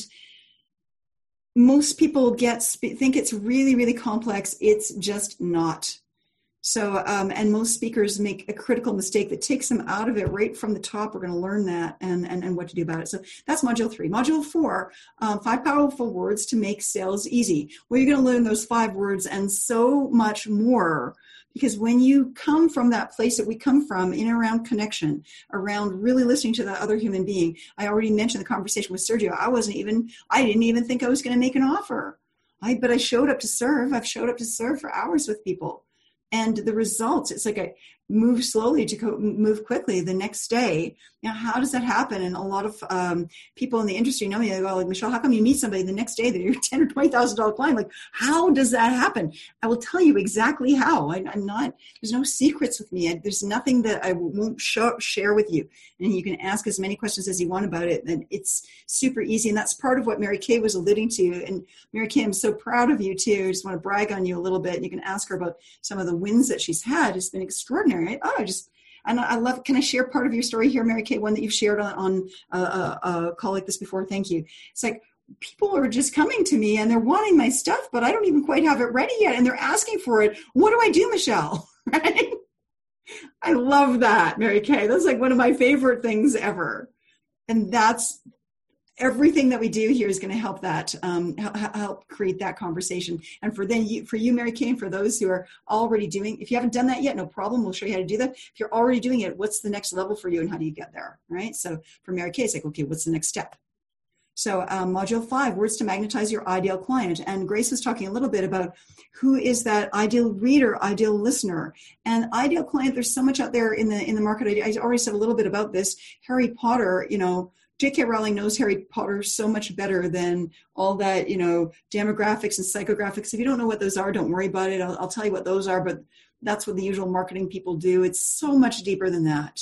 most people get, think it's really, really complex. It's just not. So, um, and most speakers make a critical mistake that takes them out of it right from the top. We're going to learn that and, and, and what to do about it. So that's module three. Module four, um, five powerful words to make sales easy. Well, you're going to learn those five words and so much more, because when you come from that place that we come from, in and around connection, around really listening to the other human being. I already mentioned the conversation with Sergio. I wasn't even, I didn't even think I was going to make an offer. I, but I showed up to serve. I've showed up to serve for hours with people. And the results, it's like a, move slowly to co- move quickly the next day. Now, how does that happen? And a lot of um, people in the industry know me. They go, like, Michelle, how come you meet somebody the next day that you're ten or twenty thousand dollar client? Like, how does that happen? I will tell you exactly how. I, I'm not. There's no secrets with me. I, there's nothing that I won't show, share with you. And you can ask as many questions as you want about it. And it's super easy. And that's part of what Mary Kay was alluding to. And Mary Kay, I'm so proud of you too. I just want to brag on you a little bit. You can ask her about some of the wins that she's had. It's been extraordinary. Right? Oh, I just. And I love, can I share part of your story here, Mary Kay, one that you've shared on, on a, a, a call like this before? Thank you. It's like, people are just coming to me and they're wanting my stuff, but I don't even quite have it ready yet. And they're asking for it. What do I do, Michelle? Right? I love that, Mary Kay. That's like one of my favorite things ever. And that's, everything that we do here is going to help that, um, help create that conversation. And for then you, for you, Mary Kay, and for those who are already doing, if you haven't done that yet, no problem. We'll show you how to do that. If you're already doing it, what's the next level for you and how do you get there? Right. So for Mary Kay, it's like, okay, what's the next step? So um, module five, words to magnetize your ideal client. And Grace was talking a little bit about who is that ideal reader, ideal listener, and ideal client. There's so much out there in the, in the market. I, I already said a little bit about this. Harry Potter, you know, J K Rowling knows Harry Potter so much better than all that, you know, demographics and psychographics. If you don't know what those are, don't worry about it. I'll, I'll tell you what those are, but that's what the usual marketing people do. It's so much deeper than that.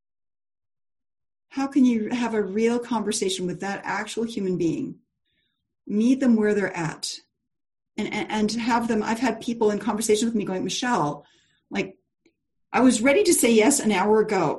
How can you have a real conversation with that actual human being? Meet them where they're at and, and, and have them. I've had people in conversation with me going, Michelle, like, I was ready to say yes an hour ago.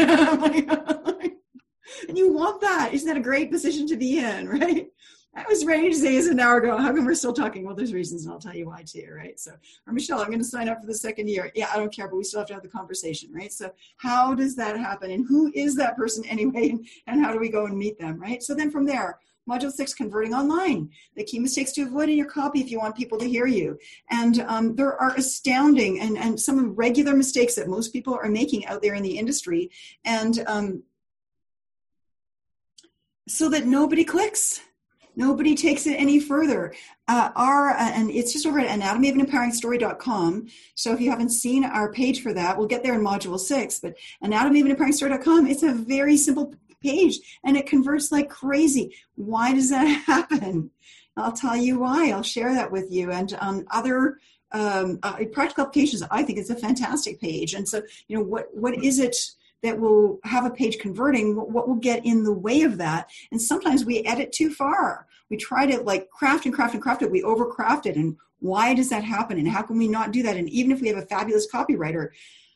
And you want that. Isn't that a great position to be in, right? I was ready to say yes an hour ago. How come we're still talking? Well, there's reasons, and I'll tell you why too, right? So, or Michelle, I'm going to sign up for the second year. Yeah, I don't care, but we still have to have the conversation, right? So how does that happen? And who is that person anyway? And, and how do we go and meet them, right? So then from there, module six, converting online. The key mistakes to avoid in your copy if you want people to hear you. And um, there are astounding and, and some regular mistakes that most people are making out there in the industry. And um, so that nobody clicks. Nobody takes it any further. Uh, our uh, and it's just over at anatomy of an empowering story dot com. So if you haven't seen our page for that, we'll get there in module six. But anatomy of an empowering story dot com, it's a very simple page and it converts like crazy. Why does that happen? I'll tell you why. I'll share that with you. And um, other um, uh, practical applications, I think it's a fantastic page. And so, you know, what what is it that will have a page converting? What will get in the way of that? And sometimes we edit too far. We try to like craft and craft and craft it. We overcraft it. And why does that happen? And how can we not do that? And even if we have a fabulous copywriter,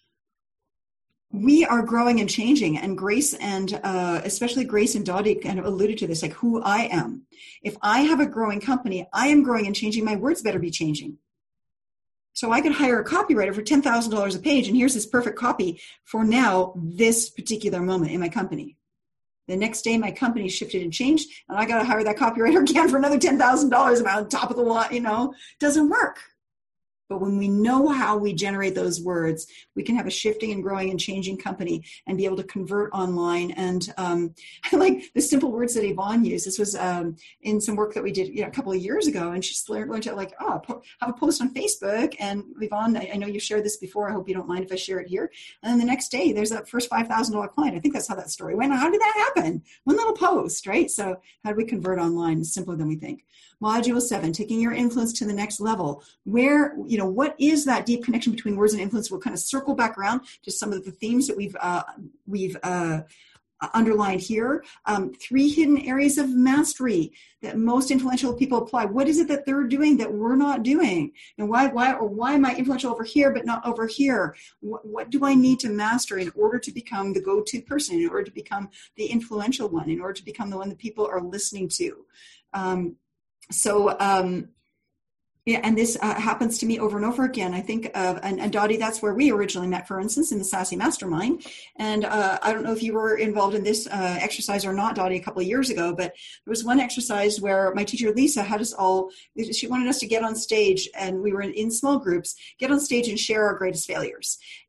we are growing and changing. And Grace and uh, especially Grace and Dottie kind of alluded to this, like who I am. If I have a growing company, I am growing and changing. My words better be changing. So I could hire a copywriter for ten thousand dollars a page, and here's this perfect copy for now, this particular moment in my company. The next day, my company shifted and changed, and I got to hire that copywriter again for another ten thousand dollars. I'm on top of the line, you know, doesn't work. But when we know how we generate those words, we can have a shifting and growing and changing company and be able to convert online. And um, I like the simple words that Yvonne used. This was um, in some work that we did you know, a couple of years ago. And she's learned to like, oh, have a post on Facebook. And Yvonne, I, I know you've shared this before. I hope you don't mind if I share it here. And then the next day, there's that first five thousand dollars client. I think that's how that story went. How did that happen? One little post, right? So how do we convert online? It's simpler than we think. Module seven, taking your influence to the next level. Where, you know, what is that deep connection between words and influence? We'll kind of circle back around to some of the themes that we've uh, we've uh, underlined here. Um, three hidden areas of mastery that most influential people apply. What is it that they're doing that we're not doing? And why, why, or why am I influential over here but not over here? What, what do I need to master in order to become the go-to person, in order to become the influential one, in order to become the one that people are listening to? Um, So, um, yeah, and this uh, happens to me over and over again. I think of, and, and Dottie, that's where we originally met, for instance, in the Sassy Mastermind. And uh, I don't know if you were involved in this uh, exercise or not, Dottie, a couple of years ago, but there was one exercise where my teacher, Lisa, had us all, she wanted us to get on stage, and we were in, in small groups, get on stage and share our greatest failures.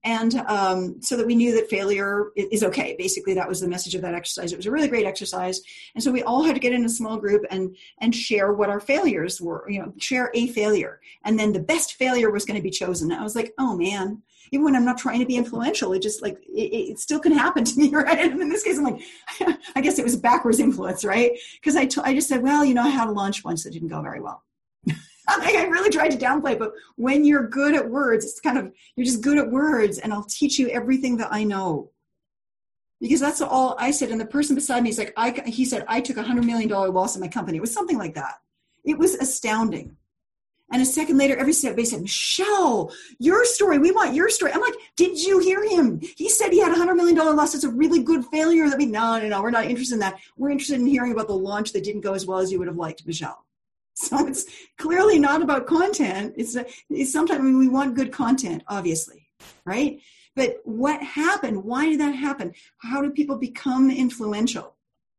And um, so that we knew that failure is okay. Basically, that was the message of that exercise. It was a really great exercise. And so we all had to get in a small group and and share what our failures were, you know, share a failure. And then the best failure was going to be chosen. I was like, oh, man. Even when I'm not trying to be influential, it just like, it, it still can happen to me, right? And in this case, I'm like, I guess it was backwards influence, right? Because I, t- I just said, well, you know, I had a lunch once that didn't go very well. Like, I really tried to downplay, but when you're good at words, it's kind of, you're just good at words, and I'll teach you everything that I know. Because that's all I said. And the person beside me is like, I, he said, I took a one hundred million dollars loss in my company. It was something like that. It was astounding. And a second later, every everybody said, Michelle, your story, we want your story. I'm like, did you hear him? He said he had a one hundred million dollars loss. It's a really good failure. That we, no, no, no, we're not interested in that. We're interested in hearing about the launch that didn't go as well as you would have liked, Michelle. So it's clearly not about content. It's, a, it's sometimes we want good content, obviously, right? But what happened? Why did that happen? How do people become influential?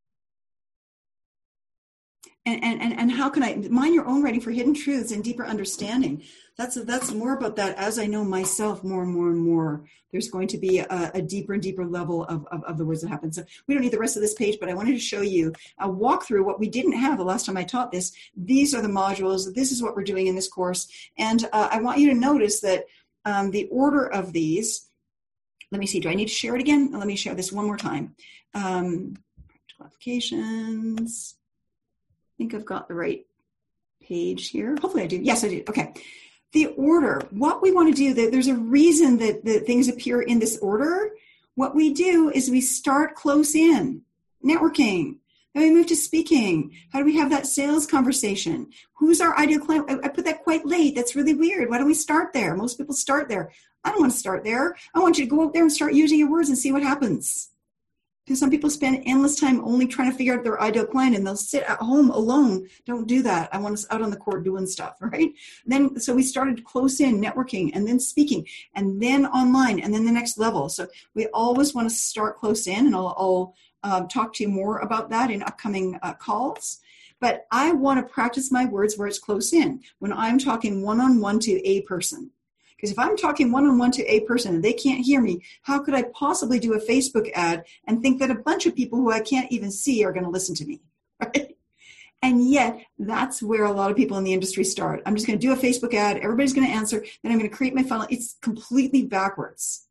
And, and, and how can I mine your own writing for hidden truths and deeper understanding? That's that's more about that. As I know myself more and more and more, there's going to be a, a deeper and deeper level of, of, of the words that happen. So we don't need the rest of this page, but I wanted to show you a walkthrough what we didn't have the last time I taught this. These are the modules. This is what we're doing in this course. And uh, I want you to notice that um, the order of these, let me see, do I need to share it again? Let me share this one more time. Um, practical applications. I think I've got the right page here. Hopefully I do. Yes, I do. Okay. The order, what we want to do, there's a reason that, that things appear in this order. What we do is we start close in, networking. Then we move to speaking. How do we have that sales conversation? Who's our ideal client? I, I put that quite late. That's really weird. Why don't we start there? Most people start there. I don't want to start there. I want you to go out there and start using your words and see what happens. Because some people spend endless time only trying to figure out their ideal client, and they'll sit at home alone. Don't do that. I want us out on the court doing stuff, right? Then, so we started close in, networking, and then speaking, and then online, and then the next level. So we always want to start close in, and I'll, I'll uh, talk to you more about that in upcoming uh, calls. But I want to practice my words where it's close in, when I'm talking one-on-one to a person. Because if I'm talking one-on-one to a person and they can't hear me, how could I possibly do a Facebook ad and think that a bunch of people who I can't even see are going to listen to me, right? And yet, that's where a lot of people in the industry start. I'm just going to do a Facebook ad. Everybody's going to answer. Then I'm going to create my funnel. It's completely backwards.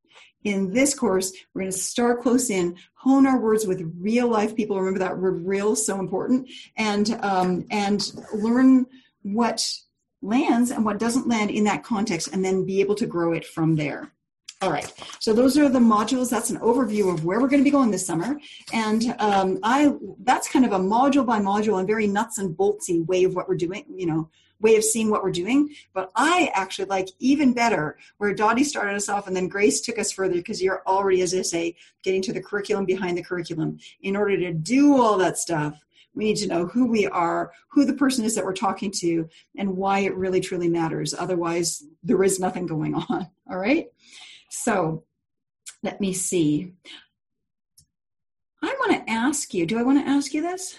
In this course, we're going to start close in, hone our words with real-life people. Remember that word real, so important. And, um, and learn what lands and what doesn't land in that context, and then be able to grow it from there. All right, so those are the modules. That's an overview of where we're going to be going this summer. And um, I that's kind of a module by module and very nuts and boltsy way of what we're doing, you know, way of seeing what we're doing. But I actually like even better where Dottie started us off and then Grace took us further, because you're already, as I say, getting to the curriculum behind the curriculum. In order to do all that stuff, we need to know who we are, who the person is that we're talking to, and why it really, truly matters. Otherwise, there is nothing going on. All right? So let me see. I want to ask you, do I want to ask you this?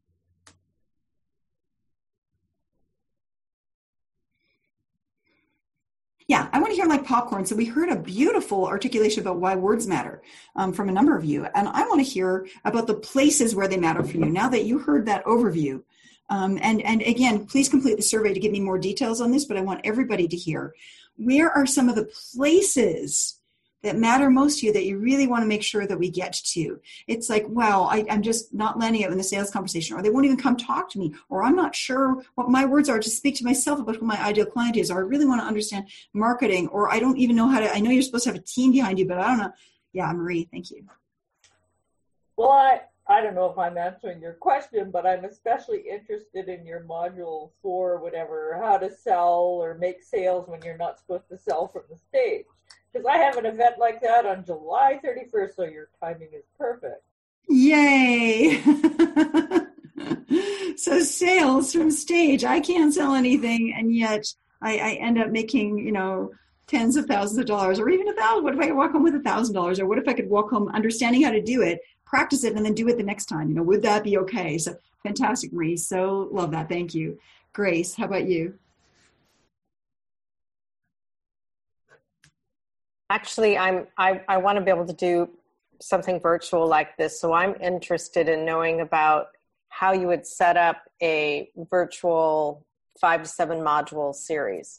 Yeah, I want to hear like popcorn. So we heard a beautiful articulation about why words matter um, from a number of you. And I want to hear about the places where they matter for you. Now that you heard that overview, um, and, and again, please complete the survey to give me more details on this, but I want everybody to hear, where are some of the places that matter most to you that you really want to make sure that we get to? It's like, wow, I, I'm just not landing it in the sales conversation, or they won't even come talk to me, or I'm not sure what my words are to speak to myself about who my ideal client is, or I really want to understand marketing, or I don't even know how to, I know you're supposed to have a team behind you, but I don't know. Yeah, Marie, thank you. Well, I, I don't know if I'm answering your question, but I'm especially interested in your module for whatever, how to sell or make sales when you're not supposed to sell from the stage. Because I have an event like that on July thirty-first, so your timing is perfect. Yay! So sales from stage. I can't sell anything, and yet I, I end up making, you know, tens of thousands of dollars, or even a thousand. What if I could walk home with a thousand dollars? Or what if I could walk home understanding how to do it, practice it, and then do it the next time? You know, would that be okay? So fantastic, Marie. So love that. Thank you. Grace, how about you? Actually, I'm, I, I want to be able to do something virtual like this. So I'm interested in knowing about how you would set up a virtual five to seven module series.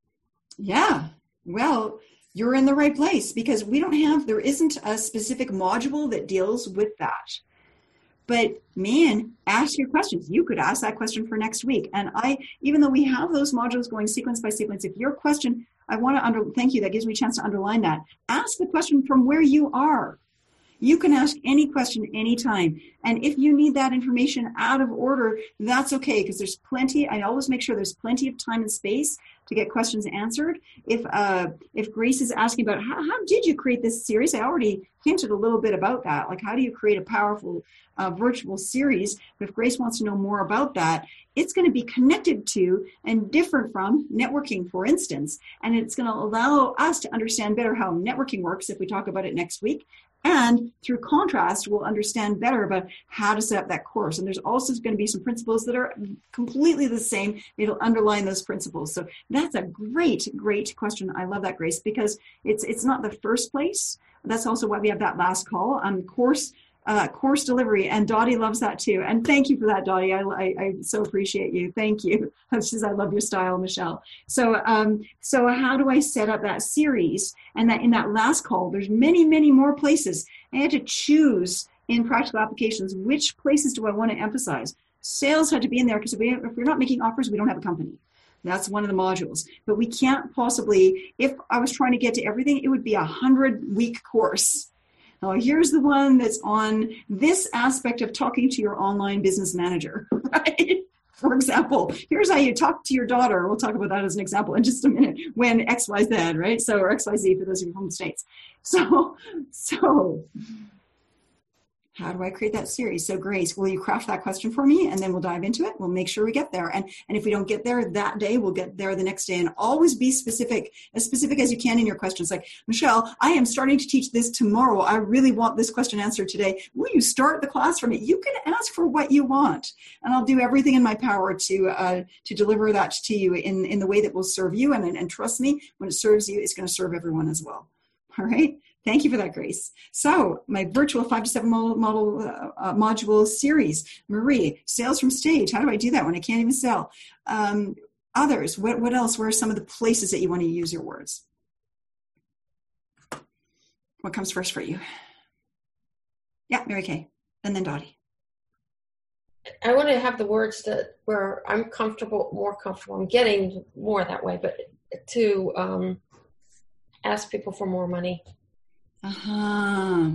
Yeah, well, you're in the right place because we don't have, there isn't a specific module that deals with that. But man, ask your questions. You could ask that question for next week. And I, even though we have those modules going sequence by sequence, if your question, I want to under, thank you, that gives me a chance to underline that. Ask the question from where you are. You can ask any question anytime. And if you need that information out of order, that's okay, because there's plenty, I always make sure there's plenty of time and space to get questions answered. If uh, if Grace is asking about how, how did you create this series, I already hinted a little bit about that. Like, how do you create a powerful uh, virtual series? But if Grace wants to know more about that, it's going to be connected to and different from networking, for instance. And it's going to allow us to understand better how networking works if we talk about it next week. And through contrast, we'll understand better about how to set up that course. And there's also going to be some principles that are completely the same. It'll underline those principles. So that's a great, great question. I love that, Grace, because it's it's not the first place. That's also why we have that last call on course uh, course delivery. And Dottie loves that too. And thank you for that, Dottie. I, I, I so appreciate you. Thank you. She says, I love your style, Michelle. So, um, so how do I set up that series? And that in that last call, there's many, many more places. I had to choose in practical applications, which places do I want to emphasize? Sales had to be in there because if, we, if we're not making offers, we don't have a company. That's one of the modules. But we can't possibly, if I was trying to get to everything, it would be a hundred-week course. Now, here's the one that's on this aspect of talking to your online business manager, right? For example, here's how you talk to your daughter. We'll talk about that as an example in just a minute when X Y Z, right? So, or X Y Z for those of you from the States. So, so how do I create that series? So Grace, will you craft that question for me? And then we'll dive into it. We'll make sure we get there. And, and if we don't get there that day, we'll get there the next day. And always be specific, as specific as you can in your questions. Like, Michelle, I am starting to teach this tomorrow. I really want this question answered today. Will you start the class for me? You can ask for what you want. And I'll do everything in my power to uh, to deliver that to you in, in the way that will serve you. And, and trust me, when it serves you, it's going to serve everyone as well. All right. Thank you for that, Grace. So my virtual five to seven model, model uh, uh, module series. Marie, sales from stage. How do I do that when I can't even sell? Um, others, what, what else? Where are some of the places that you want to use your words? What comes first for you? Yeah, Mary Kay, and then Dottie. I want to have the words that where I'm comfortable, more comfortable. I'm getting more that way, but to um, ask people for more money. Uh-huh.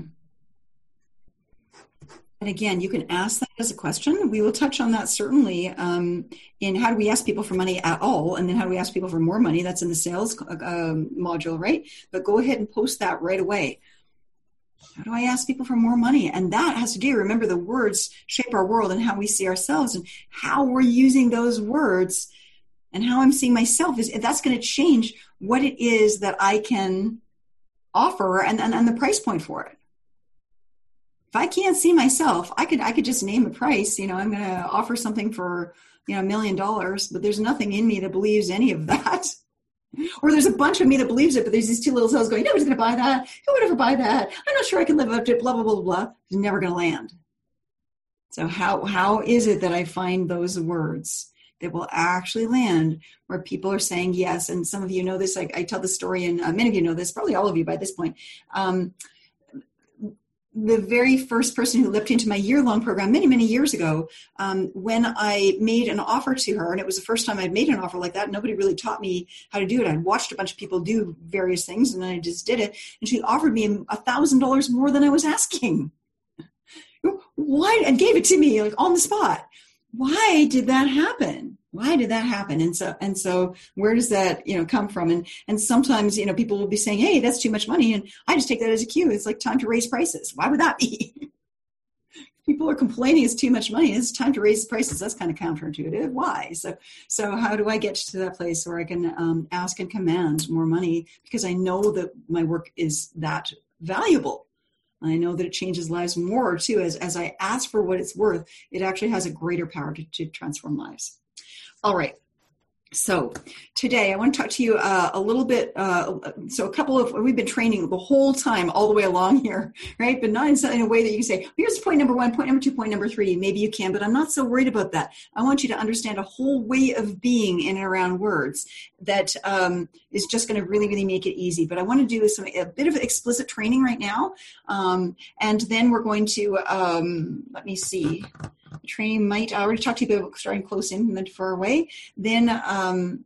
And again, you can ask that as a question. We will touch on that certainly um, in how do we ask people for money at all, and then how do we ask people for more money. That's in the sales um, module, right? But go ahead and post that right away. How do I ask people for more money? And that has to do, remember, the words shape our world and how we see ourselves, and how we're using those words and how I'm seeing myself. Is that's going to change what it is that I can offer and, and, and the price point for it. If I can't see myself, I could I could just name the price. You know, I'm going to offer something for, you know, a million dollars, but there's nothing in me that believes any of that. Or there's a bunch of me that believes it, but there's these two little cells going, nobody's going to buy that. Who would ever buy that? I'm not sure I can live up to it, blah, blah, blah, blah. It's never going to land. So how how is it that I find those words that will actually land where people are saying yes? And some of you know this. I, I tell the story, and uh, many of you know this, probably all of you by this point. Um, the very first person who leapt into my year-long program many, many years ago, um, when I made an offer to her, and it was the first time I'd made an offer like that, nobody really taught me how to do it. I'd watched a bunch of people do various things, and I just did it. And she offered me one thousand dollars more than I was asking. Why? And gave it to me like on the spot. Why did that happen? Why did that happen? And so, and so where does that, you know, come from? And, and sometimes, you know, people will be saying, hey, that's too much money. And I just take that as a cue. It's like time to raise prices. Why would that be? People are complaining it's too much money. It's time to raise prices. That's kind of counterintuitive. Why? So, so how do I get to that place where I can um, ask and command more money because I know that my work is that valuable? I know that it changes lives more too. As, as I ask for what it's worth, it actually has a greater power to, to transform lives. All right. So today I want to talk to you uh, a little bit, uh, so a couple of, we've been training the whole time all the way along here, right? But not in, in a way that you can say, well, here's point number one, point number two, point number three. Maybe you can, but I'm not so worried about that. I want you to understand a whole way of being in and around words that um, is just going to really, really make it easy. But I want to do some a bit of explicit training right now. Um, and then we're going to, um, let me see. Training might, I already talked to you about starting close in and then far away. Then um,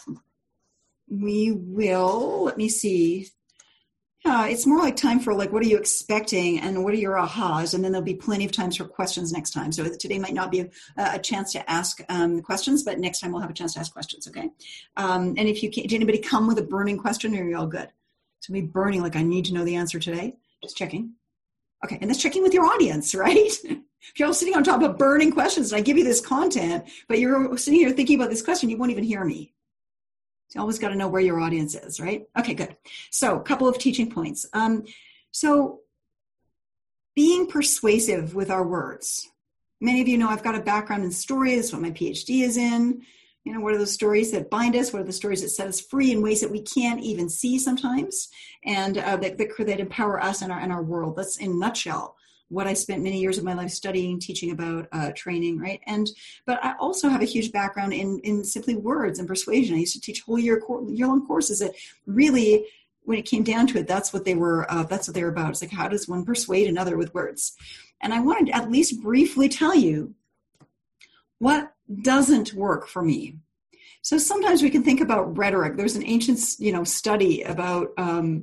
we will, let me see. Uh, it's more like time for like, what are you expecting and what are your ahas? And then there'll be plenty of times for questions next time. So today might not be a, a chance to ask um, questions, but next time we'll have a chance to ask questions, okay? Um, and if you can't, did anybody come with a burning question or are you all good? So be burning, like I need to know the answer today. Just checking. Okay, and that's checking with your audience, right? If you're all sitting on top of burning questions and I give you this content, but you're sitting here thinking about this question, you won't even hear me. So you always got to know where your audience is, right? Okay, good. So a couple of teaching points. Um, so being persuasive with our words. Many of you know I've got a background in stories. That's what my PhD is in. You know, what are those stories that bind us? What are the stories that set us free in ways that we can't even see sometimes, and uh, that, that that empower us and our and our world? That's in a nutshell what I spent many years of my life studying, teaching about, uh, training, right? And but I also have a huge background in in simply words and persuasion. I used to teach whole year year long courses that really, when it came down to it, that's what they were. Uh, that's what they were about. It's like, how does one persuade another with words? And I wanted to at least briefly tell you what doesn't work for me. So sometimes we can think about rhetoric. There's an ancient, you know, study about um,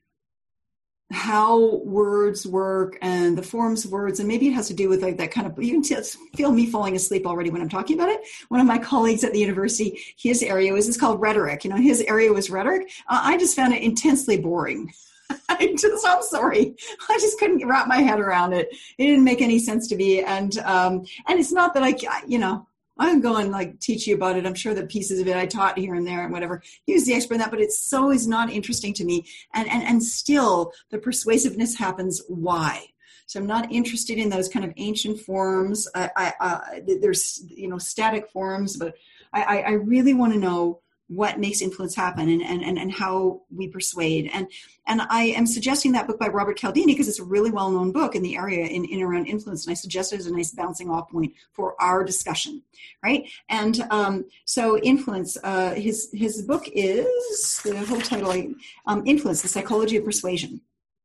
how words work and the forms of words, and maybe it has to do with like that kind of, you can t- feel me falling asleep already when I'm talking about it. One of my colleagues at the university, his area was, it's called rhetoric. You know, his area was rhetoric. Uh, I just found it intensely boring. I just, I'm sorry. I just couldn't wrap my head around it. It didn't make any sense to me. And, um, and it's not that I, you know, I can go and like teach you about it. I'm sure that pieces of it I taught here and there and whatever. He was the expert in that, but it's so is not interesting to me. And, and, and still the persuasiveness happens. Why? So I'm not interested in those kind of ancient forms. I, I, uh, there's, you know, static forms, but I, I really want to know what makes influence happen and, and, and how we persuade. And, and I am suggesting that book by Robert Cialdini because it's a really well-known book in the area in, in around influence. And I suggest it as a nice bouncing off point for our discussion, right? And um, so influence, uh, his, his book is, the whole title, um, Influence, The Psychology of Persuasion.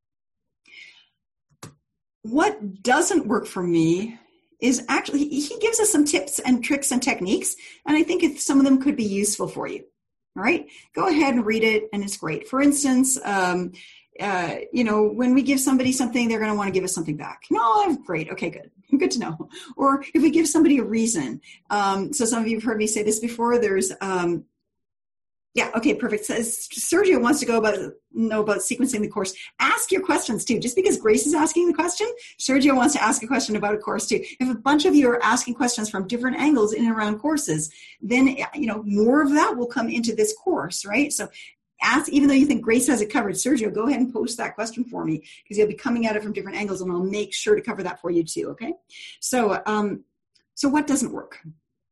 What doesn't work for me is actually, he gives us some tips and tricks and techniques, and I think if some of them could be useful for you. All right, go ahead and read it, and it's great. For instance, um, uh, you know, when we give somebody something, they're going to want to give us something back. No, great, okay, good, good to know. Or if we give somebody a reason, um, so some of you have heard me say this before. There's um, Yeah, okay, perfect. So Sergio wants to go about know about sequencing the course. Ask your questions too. Just because Grace is asking the question, Sergio wants to ask a question about a course too. If a bunch of you are asking questions from different angles in and around courses, then you know more of that will come into this course, right? So ask, even though you think Grace has it covered, Sergio, go ahead and post that question for me because you'll be coming at it from different angles, and I'll make sure to cover that for you too. Okay. So, um, so what doesn't work?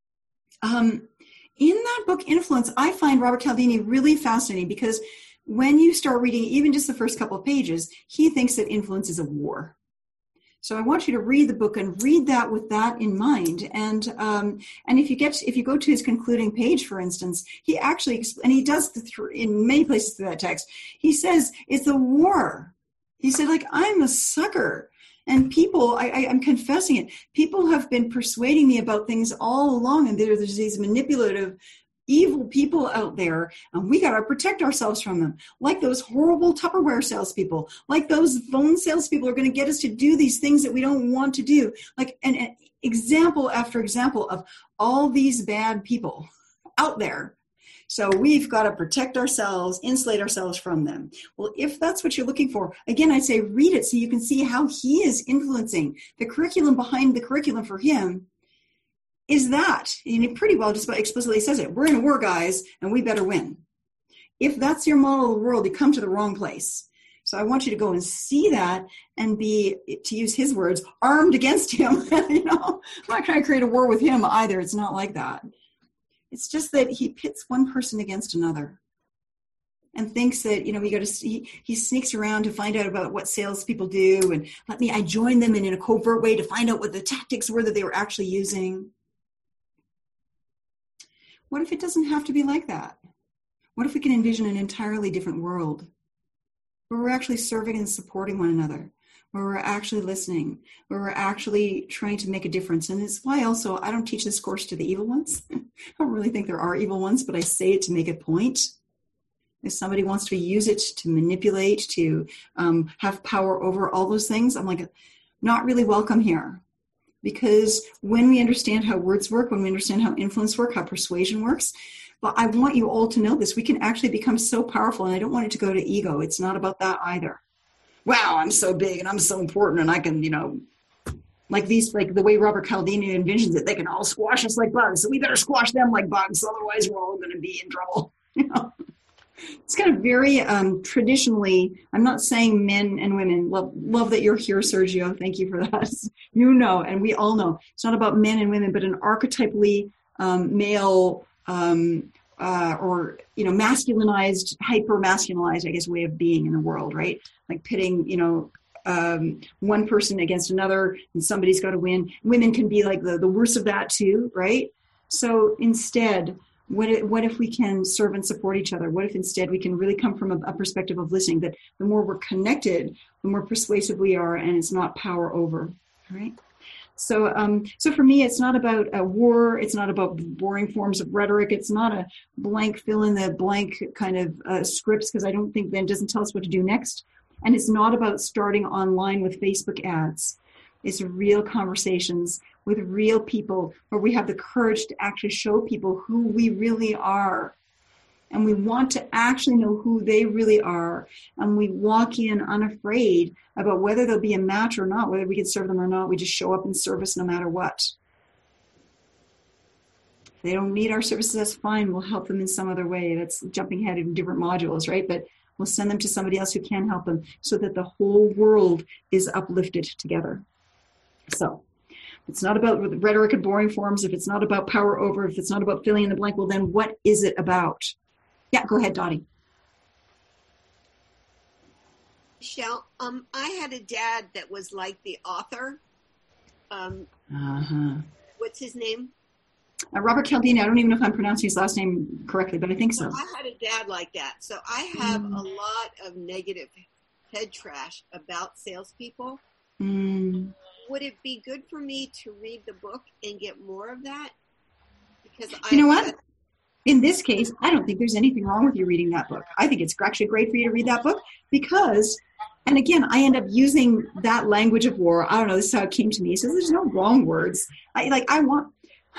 Um, In that book, Influence, I find Robert Cialdini really fascinating because when you start reading even just the first couple of pages, he thinks that influence is a war. So I want you to read the book and read that with that in mind. And um, and if you get if you go to his concluding page, for instance, he actually and he does the th- in many places through that text. He says it's a war. He said, like, I'm a sucker. And people, I, I, I'm confessing it, people have been persuading me about things all along, and there's these manipulative, evil people out there, and we got to protect ourselves from them. Like those horrible Tupperware salespeople, like those phone salespeople are going to get us to do these things that we don't want to do. Like an, an example after example of all these bad people out there. So we've got to protect ourselves, insulate ourselves from them. Well, if that's what you're looking for, again, I'd say read it so you can see how he is influencing. The curriculum behind the curriculum for him is that, and he pretty well just explicitly says it, we're in a war, guys, and we better win. If that's your model of the world, you come to the wrong place. So I want you to go and see that and be, to use his words, armed against him. You know, I'm not trying to create a war with him either. It's not like that. It's just that he pits one person against another and thinks that, you know, we got to, he, he sneaks around to find out about what salespeople do, and let me, I joined them in, in a covert way to find out what the tactics were that they were actually using. What if it doesn't have to be like that? What if we can envision an entirely different world where we're actually serving and supporting one another, where we're actually listening, where we're actually trying to make a difference? And it's why also I don't teach this course to the evil ones. I don't really think there are evil ones, but I say it to make a point. If somebody wants to use it to manipulate, to um, have power over all those things, I'm like, not really welcome here. Because when we understand how words work, when we understand how influence works, how persuasion works, but I want you all to know this. We can actually become so powerful, and I don't want it to go to ego. It's not about that either. Wow, I'm so big and I'm so important, and I can, you know, like these, like the way Robert Cialdini envisions it, they can all squash us like bugs. So we better squash them like bugs, otherwise we're all going to be in trouble. You know, it's kind of very um, traditionally. I'm not saying men and women. Love, love that you're here, Sergio. Thank you for that. You know, and we all know it's not about men and women, but an archetypally um, male um, uh, or you know masculinized, hyper masculinized, I guess, way of being in the world, right? Like pitting, you know. Um, one person against another, and somebody's got to win. Women can be like the, the worst of that too, right? So instead, what if, what if we can serve and support each other? What if instead we can really come from a, a perspective of listening, that the more we're connected, the more persuasive we are, and it's not power over, right? So, um, so for me, it's not about a war. It's not about boring forms of rhetoric. It's not a blank fill in the blank kind of uh, scripts, because I don't think then doesn't tell us what to do next. And it's not about starting online with Facebook ads. It's real conversations with real people where we have the courage to actually show people who we really are. And we want to actually know who they really are. And we walk in unafraid about whether they'll be a match or not, whether we can serve them or not. We just show up in service no matter what. If they don't need our services, that's fine. We'll help them in some other way. That's jumping ahead in different modules, right? But we'll send them to somebody else who can help them so that the whole world is uplifted together. So it's not about rhetoric and boring forms. If it's not about power over, if it's not about filling in the blank, well, then what is it about? Yeah, go ahead, Dottie. Michelle, um, I had a dad that was like the author. Um, uh-huh. What's his name? Uh, Robert Cialdini. I don't even know if I'm pronouncing his last name correctly, but I think so. Well, I had a dad like that. So I have mm. a lot of negative head trash about salespeople. Mm. Would it be good for me to read the book and get more of that? Because you I know what? In this case, I don't think there's anything wrong with you reading that book. I think it's actually great for you to read that book because, and again, I end up using that language of war. I don't know, this is how it came to me. So there's no wrong words. I like, I want...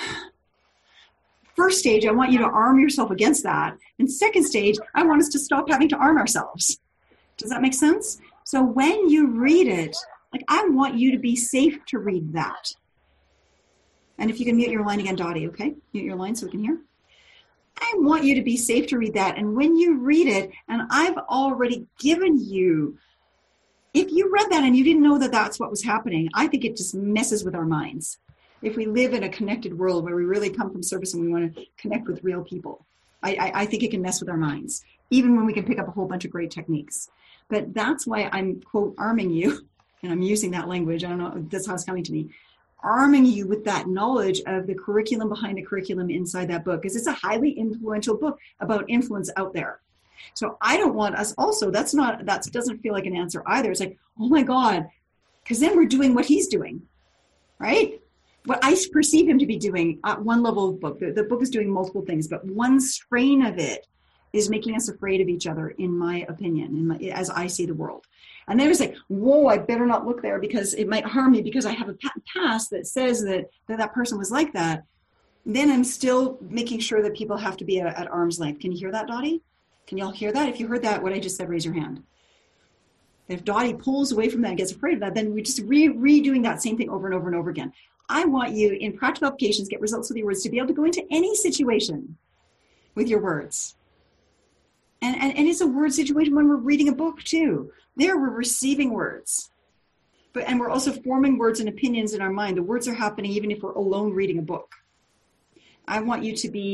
First stage, I want you to arm yourself against that. And second stage, I want us to stop having to arm ourselves. Does that make sense? So when you read it, like I want you to be safe to read that. And if you can mute your line again, Dottie, okay? Mute your line so we can hear. I want you to be safe to read that. And when you read it, and I've already given you, if you read that and you didn't know that that's what was happening, I think it just messes with our minds. If we live in a connected world where we really come from service and we want to connect with real people, I, I, I think it can mess with our minds, even when we can pick up a whole bunch of great techniques. But that's why I'm, quote, arming you, and I'm using that language, I don't know, that's how it's coming to me, arming you with that knowledge of the curriculum behind the curriculum inside that book, because it's a highly influential book about influence out there. So I don't want us also, that's not, that doesn't feel like an answer either. It's like, oh my God, because then we're doing what he's doing, right? What I perceive him to be doing at one level of book, the, the book is doing multiple things, but one strain of it is making us afraid of each other, in my opinion, in my, as I see the world. And then it's like, whoa, I better not look there because it might harm me because I have a past that says that that, that person was like that. Then I'm still making sure that people have to be at, at arm's length. Can you hear that, Dottie? Can y'all hear that? If you heard that, what I just said, raise your hand. If Dottie pulls away from that and gets afraid of that, then we're just re- redoing that same thing over and over and over again. I want you, in practical applications, get results with your words, to be able to go into any situation with your words. And, and, and it's a word situation when we're reading a book, too. There, we're receiving words. But and we're also forming words and opinions in our mind. The words are happening even if we're alone reading a book. I want you to be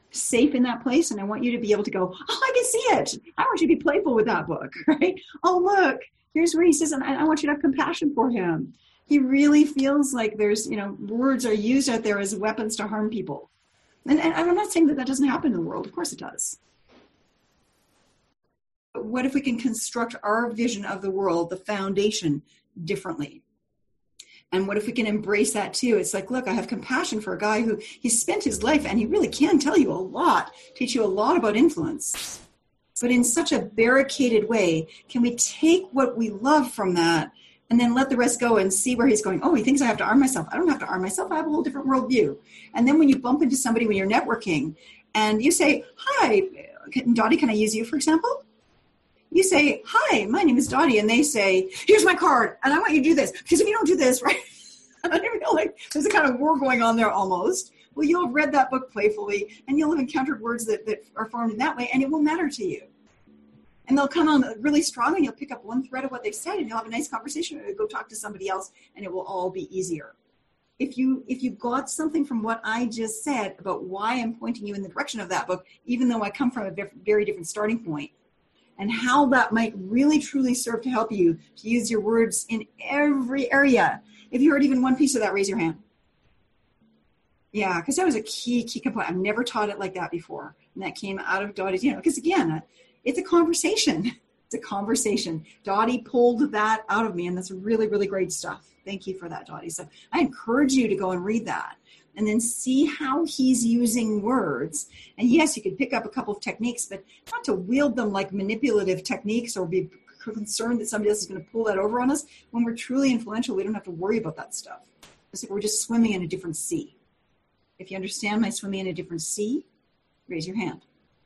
safe in that place, and I want you to be able to go, oh, I can see it. I want you to be playful with that book, right? Oh, look, here's where he says, and I want you to have compassion for him. He really feels like there's, you know, words are used out there as weapons to harm people. And, and I'm not saying that that doesn't happen in the world. Of course it does. But what if we can construct our vision of the world, the foundation, differently? And what if we can embrace that too? It's like, look, I have compassion for a guy who he's spent his life, and he really can tell you a lot, teach you a lot about influence. But in such a barricaded way, can we take what we love from that and then let the rest go and see where he's going? Oh, he thinks I have to arm myself. I don't have to arm myself. I have a whole different worldview. And then when you bump into somebody when you're networking and you say, hi, Dottie, can I use you, for example? You say, hi, my name is Dottie. And they say, here's my card. And I want you to do this. Because if you don't do this, right? And I feel like there's a kind of war going on there almost. Well, you'll have read that book playfully, and you'll have encountered words that, that are formed in that way, and it will matter to you. And they'll come on really strong, and you'll pick up one thread of what they've said, and you'll have a nice conversation, or go talk to somebody else, and it will all be easier. If you if you got something from what I just said about why I'm pointing you in the direction of that book, even though I come from a very different starting point, and how that might really truly serve to help you to use your words in every area. If you heard even one piece of that, raise your hand. Yeah, because that was a key, key component. I've never taught it like that before. And that came out of Dottie's, you know, because again, it's a conversation. It's a conversation. Dottie pulled that out of me, and that's really, really great stuff. Thank you for that, Dottie. So I encourage you to go and read that and then see how he's using words. And yes, you could pick up a couple of techniques, but not to wield them like manipulative techniques or be concerned that somebody else is going to pull that over on us. When we're truly influential, we don't have to worry about that stuff. It's like we're just swimming in a different sea. If you understand my swimming in a different sea, raise your hand.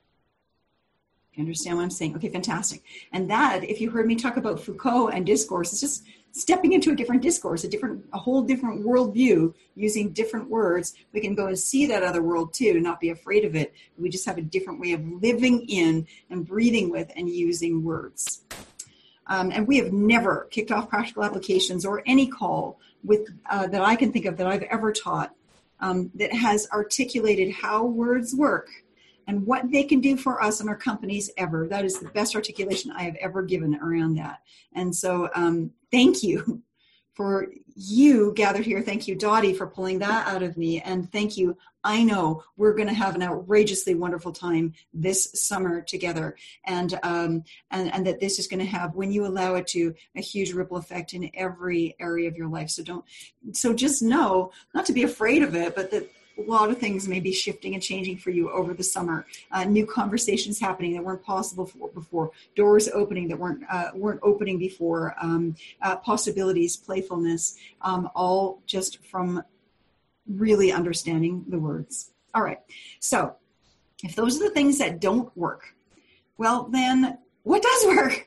You understand what I'm saying? Okay, fantastic. And that, if you heard me talk about Foucault and discourse, it's just stepping into a different discourse, a different, a whole different worldview using different words. We can go and see that other world too, not be afraid of it. We just have a different way of living in and breathing with and using words. Um, and we have never kicked off practical applications or any call with uh, that I can think of that I've ever taught um, that has articulated how words work and what they can do for us and our companies ever. That is the best articulation I have ever given around that. And so um, thank you for you gathered here. Thank you, Dottie, for pulling that out of me. And thank you. I know we're going to have an outrageously wonderful time this summer together. And, um, and, and that this is going to have, when you allow it to, a huge ripple effect in every area of your life. So don't, so just know not to be afraid of it, but that a lot of things may be shifting and changing for you over the summer. Uh, new conversations happening that weren't possible for, before. Doors opening that weren't uh, weren't opening before. Um, uh, possibilities, playfulness, um, all just from really understanding the words. All right. So if those are the things that don't work, well, then what does work?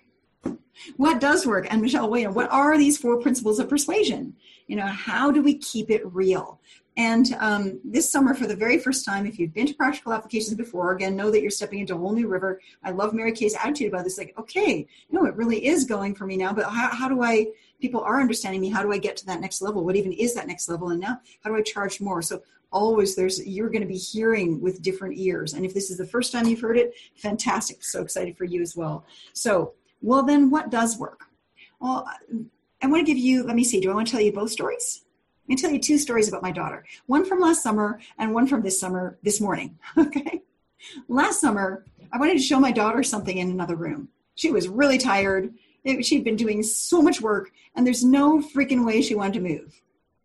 What does work? And Michelle, wait, what are these four principles of persuasion? You know, how do we keep it real? And um, this summer, for the very first time, if you've been to practical applications before, again, know that you're stepping into a whole new river. I love Mary Kay's attitude about this. Like, okay, no, it really is going for me now, but how, how do I, people are understanding me. How do I get to that next level? What even is that next level? And now, how do I charge more? So always there's, you're going to be hearing with different ears. And if this is the first time you've heard it, fantastic. So excited for you as well. So, well, then what does work? Well, I want to give you, let me see, do I want to tell you both stories? I'm going to tell you two stories about my daughter. One from last summer and one from this summer, this morning, okay? Last summer, I wanted to show my daughter something in another room. She was really tired. It, she'd been doing so much work, and there's no freaking way she wanted to move.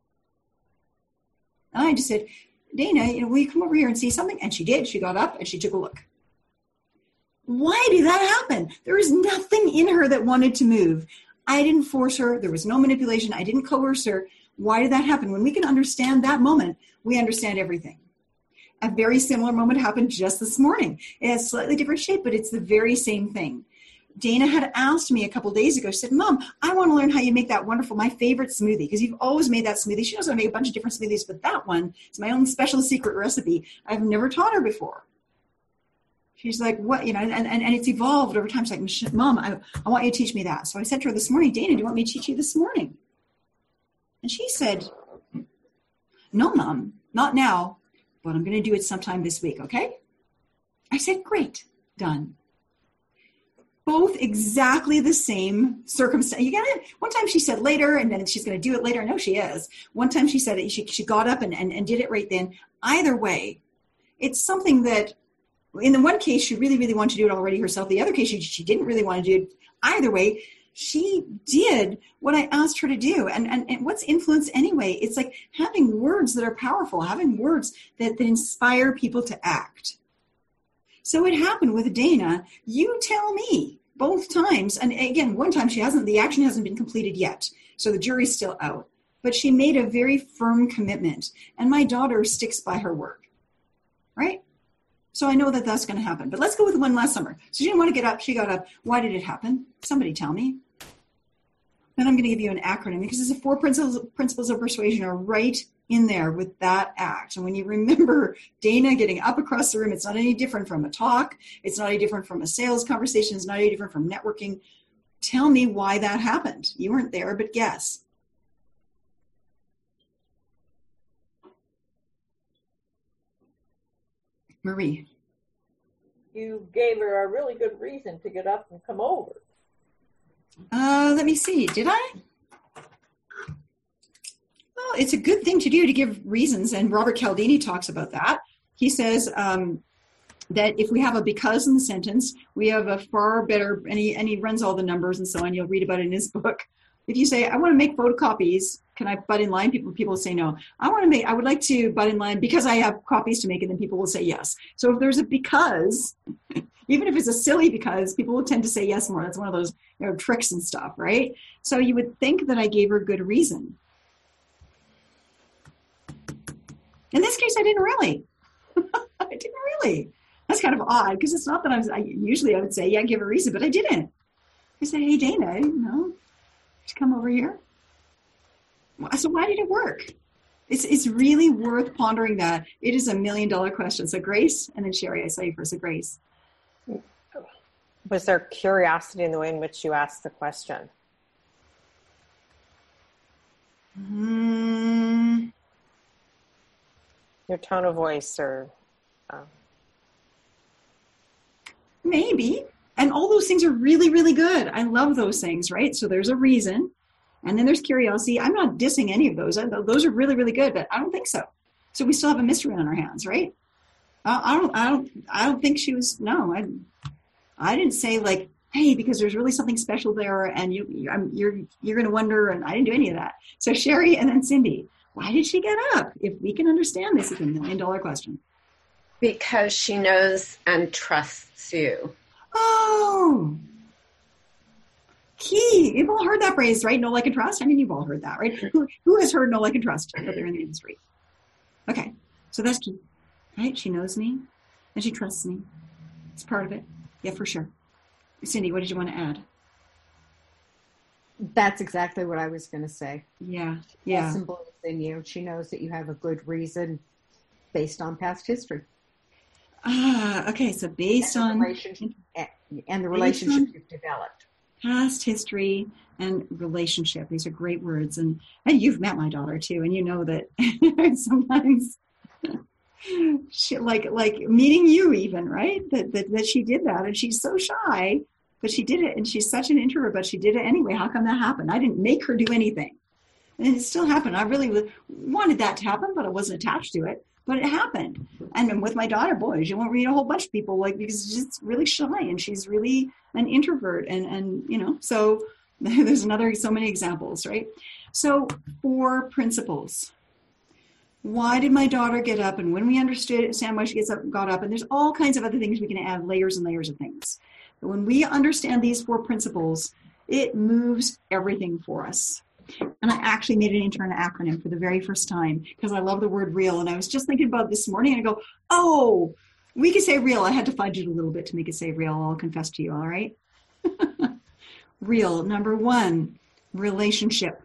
And I just said, Dana, you know, will you come over here and see something? And she did. She got up, and she took a look. Why did that happen? There was nothing in her that wanted to move. I didn't force her. There was no manipulation. I didn't coerce her. Why did that happen? When we can understand that moment, we understand everything. A very similar moment happened just this morning. It has slightly different shape, but it's the very same thing. Dana had asked me a couple days ago, she said, Mom, I want to learn how you make that wonderful, my favorite smoothie, because you've always made that smoothie. She knows how to make a bunch of different smoothies, but that one is my own special secret recipe. I've never taught her before. She's like, what, you know, and, and, and it's evolved over time. She's like, Mom, I, I want you to teach me that. So I said to her this morning, Dana, do you want me to teach you this morning? And she said, no, Mom, not now, but I'm going to do it sometime this week, okay? I said, great, done. Both exactly the same circumstance. You gotta, one time she said later, and then she's going to do it later. I know she is. One time she said it, she, she got up and, and, and did it right then. Either way, it's something that, in the one case, she really, really wanted to do it already herself. The other case, she, she didn't really want to do it. Either way, she did what I asked her to do. And, and, and what's influence anyway? It's like having words that are powerful, having words that, that inspire people to act. So it happened with Dana. You tell me both times. And again, one time she hasn't, the action hasn't been completed yet. So the jury's still out. But she made a very firm commitment. And my daughter sticks by her word. Right? So I know that that's going to happen. But let's go with one last summer. So she didn't want to get up. She got up. Why did it happen? Somebody tell me. Then I'm going to give you an acronym because the four principles, principles of persuasion are right in there with that act. And when you remember Dana getting up across the room, it's not any different from a talk. It's not any different from a sales conversation. It's not any different from networking. Tell me why that happened. You weren't there, but guess. Marie. You gave her a really good reason to get up and come over. Uh, let me see. Did I? Well, it's a good thing to do to give reasons, and Robert Cialdini talks about that. He says um, that if we have a because in the sentence, we have a far better, and he, and he runs all the numbers and so on. You'll read about it in his book. If you say, I want to make photocopies, can I butt in line? People people will say no. I want to make, I would like to butt in line because I have copies to make, and then people will say yes. So if there's a because, even if it's a silly because, people will tend to say yes more. That's one of those, you know, tricks and stuff, right? So you would think that I gave her good reason. In this case, I didn't really. I didn't really. That's kind of odd because it's not that I was, I, usually I would say, yeah, give a reason, but I didn't. I said, hey, Dana, you know, just come over here. So why did it work? It's it's really worth pondering that. It is a million dollar question. So Grace, and then Sherry, I saw you first. So Grace. Was there curiosity in the way in which you asked the question? Mm. Your tone of voice or... Um... Maybe. And all those things are really, really good. I love those things, right? So there's a reason. And then there's curiosity. I'm not dissing any of those. Those are really, really good, but I don't think so. So we still have a mystery on our hands, right? I don't, I don't, I don't think she was, no, I, I didn't say like, hey, because there's really something special there and you, I'm, you're, you're going to wonder, and I didn't do any of that. So Sherry and then Cindy, why did she get up? If we can understand this, it's a million dollar question. Because she knows and trusts you. Oh, key. You've all heard that phrase, right? Know, like, and trust. I mean, you've all heard that, right? Who, who has heard know, like, and trust, but they're in the industry? Okay, so that's key, right? She knows me and she trusts me. It's part of it. Yeah, for sure. Cindy, what did you want to add? That's exactly what I was going to say. Yeah, yeah. Yes, and believes in you. She knows that you have a good reason based on past history. Ah, okay. So based and on relationship and the relationship you've developed. Past history and relationship. These are great words. And, and you've met my daughter too. And you know that sometimes she, like, like meeting you even, right? That, that, that she did that. And she's so shy, but she did it. And she's such an introvert, but she did it anyway. How come that happened? I didn't make her do anything. And it still happened. I really wanted that to happen, but I wasn't attached to it. But it happened. And with my daughter, boys, you won't meet a whole bunch of people, like, because she's really shy and she's really an introvert. And, and, you know, so there's another, so many examples, right? So four principles. Why did my daughter get up? And when we understood why she gets up, got up, and there's all kinds of other things we can add, layers and layers of things. But when we understand these four principles, it moves everything for us. And I actually made an internal acronym for the very first time because I love the word real. And I was just thinking about it this morning and I go, oh, we could say real. I had to fudge it a little bit to make it say real. I'll confess to you, all right? Real. Number one, relationship.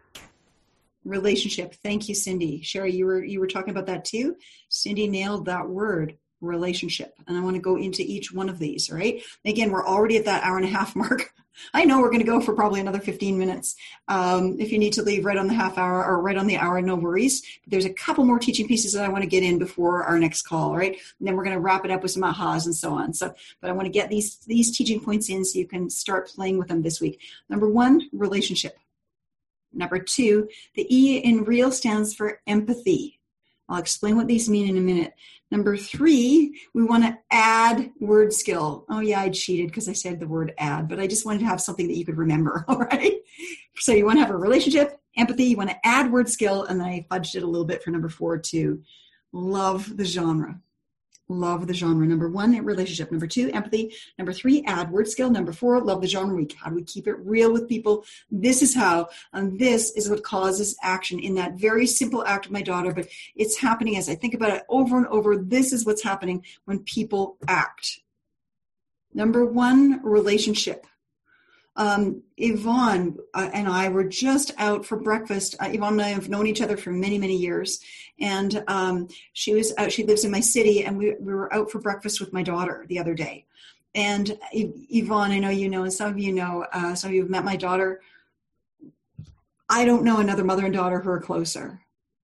Relationship. Thank you, Cindy. Sherry, you were you were talking about that too. Cindy nailed that word. relationship. And I want to go into each one of these, all right? Again, we're already at that hour and a half mark. I know we're going to go for probably another fifteen minutes. Um, if you need to leave right on the half hour or right on the hour, no worries. But there's a couple more teaching pieces that I want to get in before our next call, right? And then we're going to wrap it up with some ahas and so on. So, but I want to get these, these teaching points in so you can start playing with them this week. Number one, relationship. Number two, the E in real stands for empathy. I'll explain what these mean in a minute. Number three, we want to add word skill. Oh yeah, I cheated because I said the word add, but I just wanted to have something that you could remember, all right? So you want to have a relationship, empathy, you want to add word skill, and then I fudged it a little bit for number four too. Love the genre. Love the genre. Number one, relationship. Number two, empathy. Number three, add word skill. Number four, love the genre week. How do we keep it real with people? This is how, and this is what causes action in that very simple act of my daughter, but it's happening as I think about it over and over. This is what's happening when people act. Number one, relationship. Um, Yvonne uh, and I were just out for breakfast. Uh, Yvonne and I have known each other for many, many years. And um, she was out, she lives in my city, and we, we were out for breakfast with my daughter the other day. And Yvonne, I know you know, and some of you know, uh, some of you have met my daughter. I don't know another mother and daughter who are closer.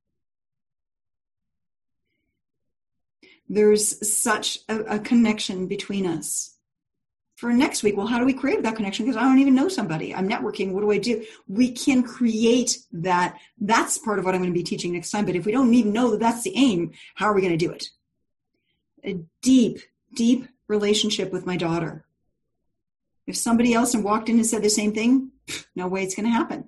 There's such a, a connection between us. For next week, well, how do we create that connection? Because I don't even know somebody. I'm networking. What do I do? We can create that. That's part of what I'm going to be teaching next time. But if we don't even know that that's the aim, how are we going to do it? A deep, deep relationship with my daughter. If somebody else and walked in and said the same thing, no way it's going to happen.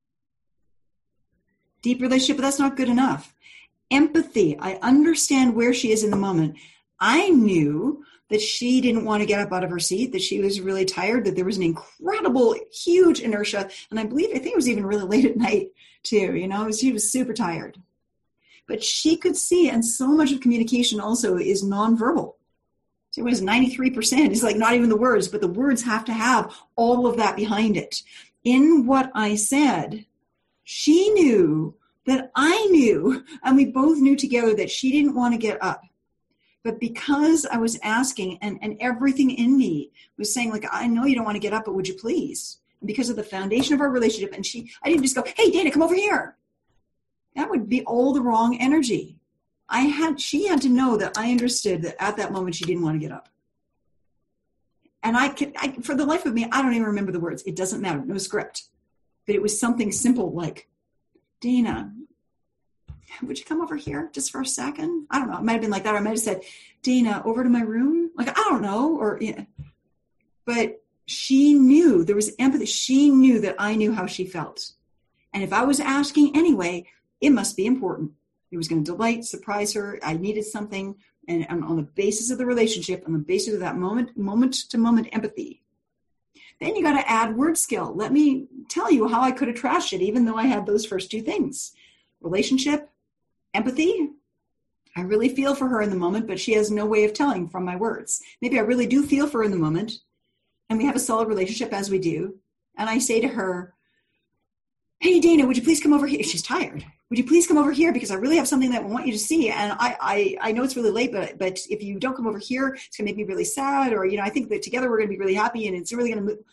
Deep relationship, but that's not good enough. Empathy. I understand where she is in the moment. I knew that she didn't want to get up out of her seat, that she was really tired, that there was an incredible, huge inertia. And I believe, I think it was even really late at night too, you know, she was super tired. But she could see, and so much of communication also is nonverbal. So it was ninety-three percent. It's like not even the words, but the words have to have all of that behind it. In what I said, she knew that I knew, and we both knew together that she didn't want to get up. But because I was asking, and, and everything in me was saying, like, I know you don't want to get up, but would you please? And because of the foundation of our relationship, and she, I didn't just go, hey, Dana, come over here. That would be all the wrong energy. I had, she had to know that I understood that at that moment she didn't want to get up. And I could, I, for the life of me, I don't even remember the words. It doesn't matter. No script. But it was something simple like, Dana, would you come over here just for a second? I don't know. It might have been like that. Or I might have said, Dana, over to my room. Like, I don't know. Or, yeah. But she knew there was empathy. She knew that I knew how she felt. And if I was asking anyway, it must be important. It was going to delight, surprise her. I needed something. And on the basis of the relationship, on the basis of that moment, moment to moment empathy. Then you got to add word skill. Let me tell you how I could have trashed it, even though I had those first two things. Relationship, empathy. I really feel for her in the moment, but she has no way of telling from my words. Maybe I really do feel for her in the moment, and we have a solid relationship as we do. And I say to her, hey, Dana, would you please come over here? She's tired. Would you please come over here? Because I really have something that I want you to see. And I, I, I know it's really late, but, but if you don't come over here, it's going to make me really sad. Or, you know, I think that together we're going to be really happy, and it's really going to move.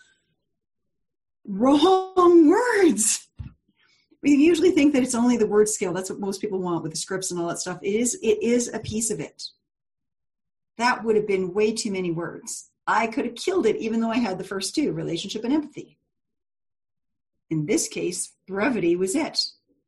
Wrong words. We usually think that it's only the word skill. That's what most people want with the scripts and all that stuff. It is, it is a piece of it. That would have been way too many words. I could have killed it even though I had the first two, relationship and empathy. In this case, brevity was it.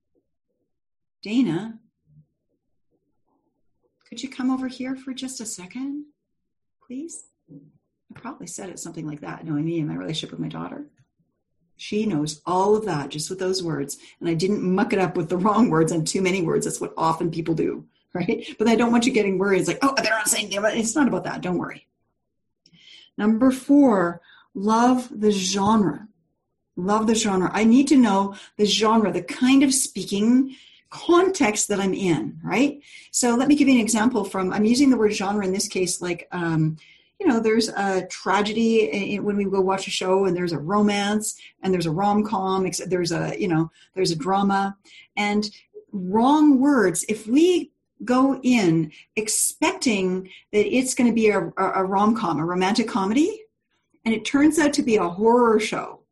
Dana, could you come over here for just a second, please? I probably said it something like that, knowing me and my relationship with my daughter. She knows all of that just with those words. And I didn't muck it up with the wrong words and too many words. That's what often people do, right? But I don't want you getting worried. It's like, oh, they're not saying that. It's not about that. Don't worry. Number four, love the genre. Love the genre. I need to know the genre, the kind of speaking context that I'm in, right? So let me give you an example from, I'm using the word genre in this case, like, um, you know, there's a tragedy when we go watch a show, and there's a romance, and there's a rom-com, there's a, you know, there's a drama, and wrong words. If we go in expecting that it's going to be a, a, a rom-com, a romantic comedy, and it turns out to be a horror show.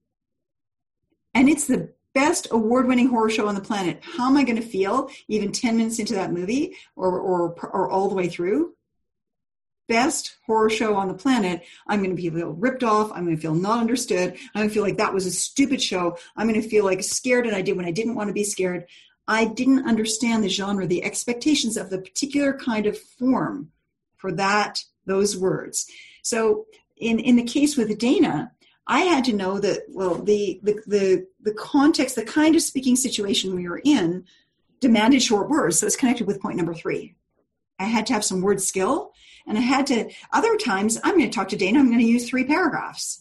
And it's the best award-winning horror show on the planet. How am I going to feel even ten minutes into that movie or, or, or all the way through? Best horror show on the planet. I'm going to be feel ripped off. I'm going to feel not understood. I'm going to feel like that was a stupid show. I'm going to feel like scared and I did when I didn't want to be scared. I didn't understand the genre, the expectations of the particular kind of form for that, those words. So in, in the case with Dana, I had to know that, well, the, the, the, the context, the kind of speaking situation we were in demanded short words. So it's connected with point number three. I had to have some word skill, and I had to, other times, I'm going to talk to Dana, I'm going to use three paragraphs.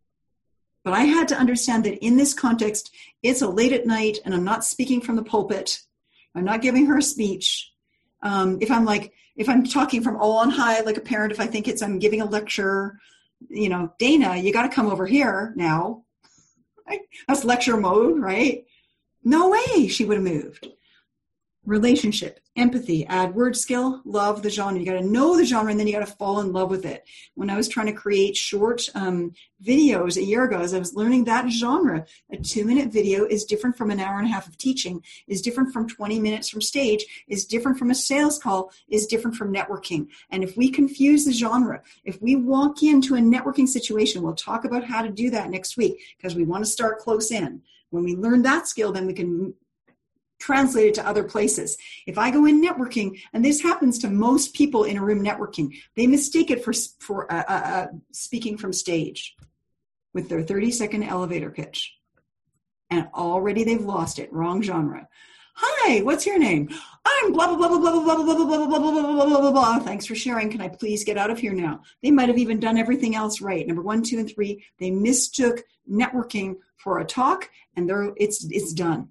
But I had to understand that in this context, it's a late at night, and I'm not speaking from the pulpit. I'm not giving her a speech. Um, if I'm like, if I'm talking from all on high, like a parent, if I think it's, I'm giving a lecture, you know, Dana, you got to come over here now. Right? That's lecture mode, right? No way she would have moved. Relationship, empathy, add word skill, love the genre. You got to know the genre, and then you got to fall in love with it. When I was trying to create short um, videos a year ago, as I was learning that genre, a two-minute video is different from an hour and a half of teaching, is different from twenty minutes from stage, is different from a sales call, is different from networking. And if we confuse the genre, if we walk into a networking situation, we'll talk about how to do that next week because we want to start close in. When we learn that skill, then we can translate it to other places. If I go in networking, and this happens to most people in a room networking, they mistake it for, for uh, uh, speaking from stage with their thirty second elevator pitch. And already they've lost it. Wrong genre. Hi, what's your name? I'm blah, blah, blah, blah, blah, blah, blah, blah, blah, blah, blah, blah, blah, blah, blah. Thanks for sharing. Can I please get out of here now? They might have even done everything else right. Number one, two, and three, they mistook networking for a talk, and they're, it's it's done.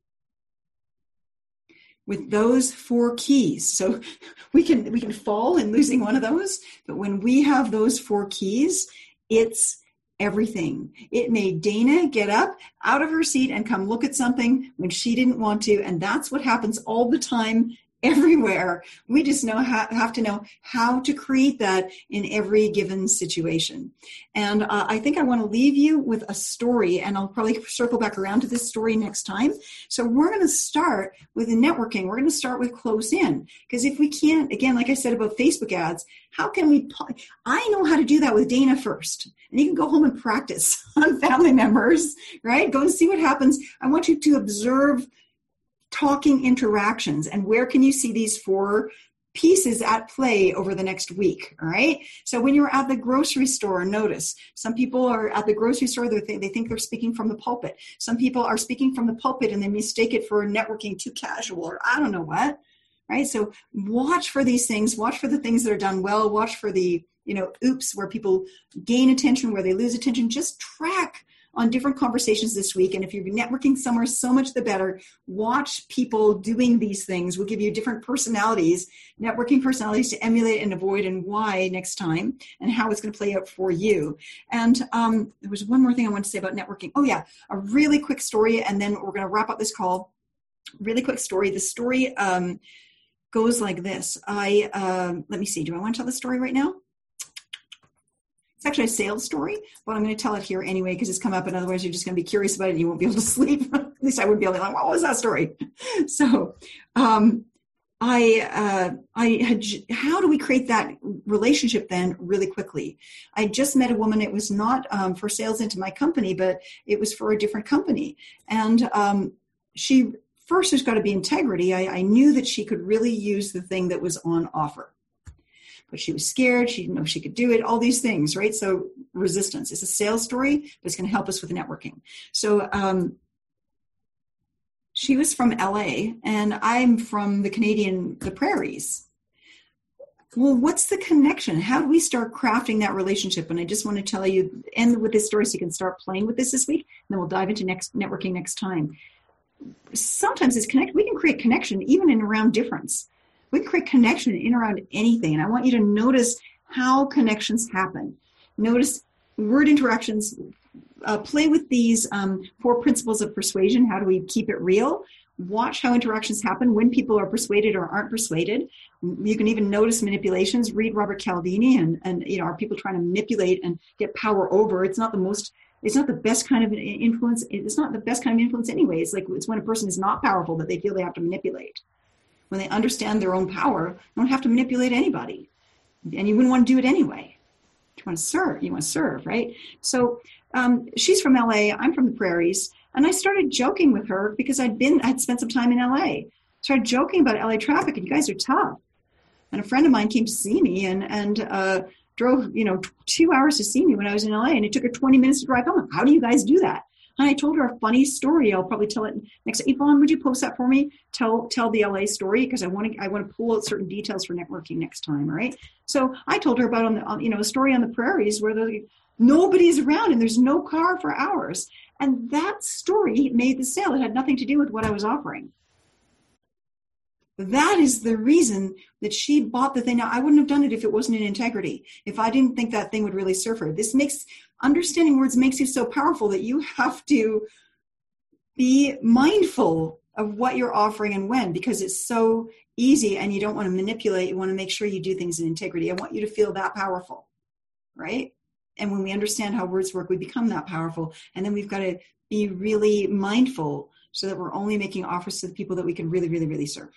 With those four keys. So we can we can fall in losing one of those, but when we have those four keys, it's everything. It made Dana get up out of her seat and come look at something when she didn't want to, and that's what happens all the time, everywhere. We just know how, have to know how to create that in every given situation. And uh, I think I want to leave you with a story, and I'll probably circle back around to this story next time. So we're going to start with the networking. We're going to start with close in, because if we can't, again, like I said about Facebook ads, how can we, I know how to do that with Dana first, and you can go home and practice on family members, right? Go and see what happens. I want you to observe talking interactions, and where can you see these four pieces at play over the next week, all right? So when you're at the grocery store, notice some people are at the grocery store, they think, they think they're speaking from the pulpit. Some people are speaking from the pulpit and they mistake it for networking too casual, or I don't know what, right? So watch for these things, watch for the things that are done well, watch for the, you know, oops, where people gain attention, where they lose attention. Just track on different conversations this week. And if you're networking somewhere, so much the better. Watch people doing these things. We'll give you different personalities, networking personalities to emulate and avoid, and why next time, and how it's going to play out for you. And um, there was one more thing I want to say about networking. Oh yeah, a really quick story, and then we're going to wrap up this call. Really quick story. The story um, goes like this. I um, let me see. Do I want to tell the story right now? It's actually a sales story, but I'm going to tell it here anyway because it's come up, and otherwise you're just going to be curious about it and you won't be able to sleep. At least I wouldn't be able to, like, what was that story? So um, I, uh, I had, how do we create that relationship then really quickly? I just met a woman. It was not um, for sales into my company, but it was for a different company. And um, she, first there's got to be integrity. I, I knew that she could really use the thing that was on offer. But she was scared. She didn't know if she could do it, all these things, right? So resistance. It's a sales story, but it's going to help us with networking. So um, she was from L A, and I'm from the Canadian, the prairies. Well, what's the connection? How do we start crafting that relationship? And I just want to tell you, end with this story so you can start playing with this this week, and then we'll dive into next networking next time. Sometimes it's connect. We can create connection even in around difference. We create connection in around anything. And I want you to notice how connections happen. Notice word interactions. Uh, play with these um, four principles of persuasion. How do we keep it real? watch how interactions happen when people are persuaded or aren't persuaded. You can even notice manipulations. Read Robert Cialdini, and, and you know, are people trying to manipulate and get power over? It's not the most, it's not the best kind of influence. It's not the best kind of influence anyway. It's like, it's when a person is not powerful that they feel they have to manipulate. When they understand their own power, they don't have to manipulate anybody. And you wouldn't want to do it anyway. You want to serve, you want to serve, right? So um, she's from L A, I'm from the prairies. And I started joking with her because I'd been, I'd spent some time in L A. Started joking about L A traffic, and you guys are tough. And a friend of mine came to see me and, and uh, drove, you know, two hours to see me when I was in L A, and it took her twenty minutes to drive home. How do you guys do that? And I told her a funny story. I'll probably tell it next. Yvonne, would you post that for me? Tell tell the L A story, because I want to I want to pull out certain details for networking next time. All right. So I told her about on the on, you know a story on the prairies where the nobody's around and there's no car for hours. And that story made the sale. It had nothing to do with what I was offering. That is the reason that she bought the thing. Now, I wouldn't have done it if it wasn't in integrity, if I didn't think that thing would really serve her. This makes, understanding words makes you so powerful that you have to be mindful of what you're offering and when, because it's so easy and you don't want to manipulate. You want to make sure you do things in integrity. I want you to feel that powerful, right? And when we understand how words work, we become that powerful. And then we've got to be really mindful so that we're only making offers to the people that we can really, really, really serve.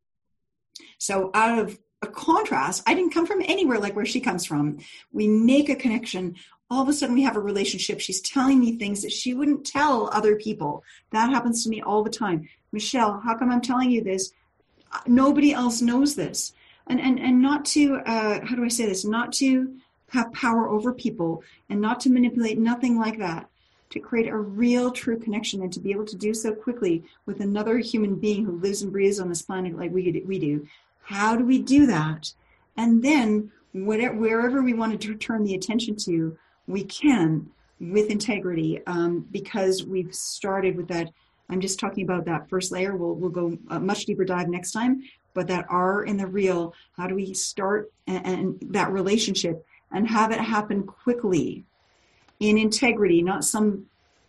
So out of a contrast, I didn't come from anywhere like where she comes from. We make a connection. All of a sudden we have a relationship. She's telling me things that she wouldn't tell other people. That happens to me all the time. Michelle, how come I'm telling you this? Nobody else knows this. And and and not to, uh, how do I say this? Not to have power over people and not to manipulate, nothing like that. To create a real, true connection and to be able to do so quickly with another human being who lives and breathes on this planet like we we do. How do we do that? And then whatever, wherever we want to turn the attention to, we can with integrity, um, because we've started with that. I'm just talking about that first layer. We'll we'll go a much deeper dive next time. But that R in the real, how do we start and, and that relationship and have it happen quickly in integrity, not some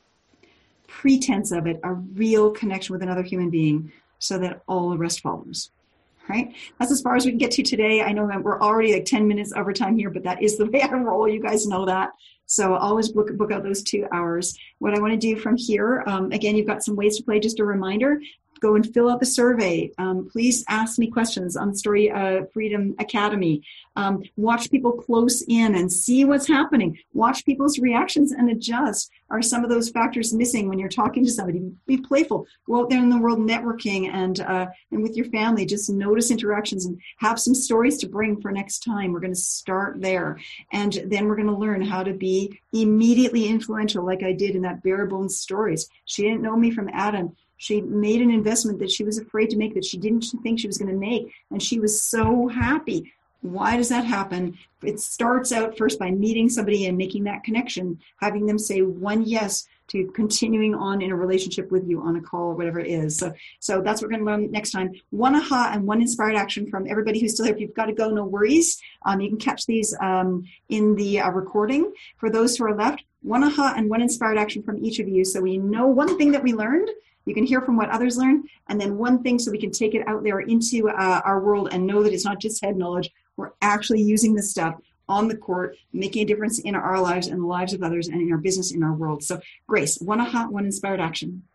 pretense of it, a real connection with another human being so that all the rest follows. Right? That's as far as we can get to today. I know that we're already like ten minutes over time here, but that is the way I roll. You guys know that. So always book, book out those two hours. What I want to do from here, um, again, you've got some ways to play. Just a reminder, go and fill out the survey. Um, please ask me questions on Story uh, Freedom Academy. Um, watch people close in and see what's happening. Watch people's reactions and adjust. Are some of those factors missing when you're talking to somebody? Be playful. Go out there in the world networking and uh, and with your family. Just notice interactions and have some stories to bring for next time. We're going to start there. And then we're going to learn how to be immediately influential like I did in that bare bones stories. She didn't know me from Adam. She made an investment that she was afraid to make, that she didn't think she was going to make. And she was so happy. Why does that happen? It starts out first by meeting somebody and making that connection, having them say one yes to continuing on in a relationship with you on a call or whatever it is. So, so that's what we're going to learn next time. One aha and one inspired action from everybody who's still here. If you've got to go, no worries. Um, you can catch these um, in the uh, recording. For those who are left, one aha and one inspired action from each of you. So we know one thing that we learned. You can hear from what others learn, and then one thing so we can take it out there into uh, our world and know that it's not just head knowledge. We're actually using this stuff on the court, making a difference in our lives and the lives of others and in our business, in our world. So, Grace, one aha, one inspired action.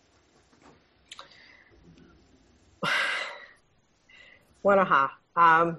One aha. Um,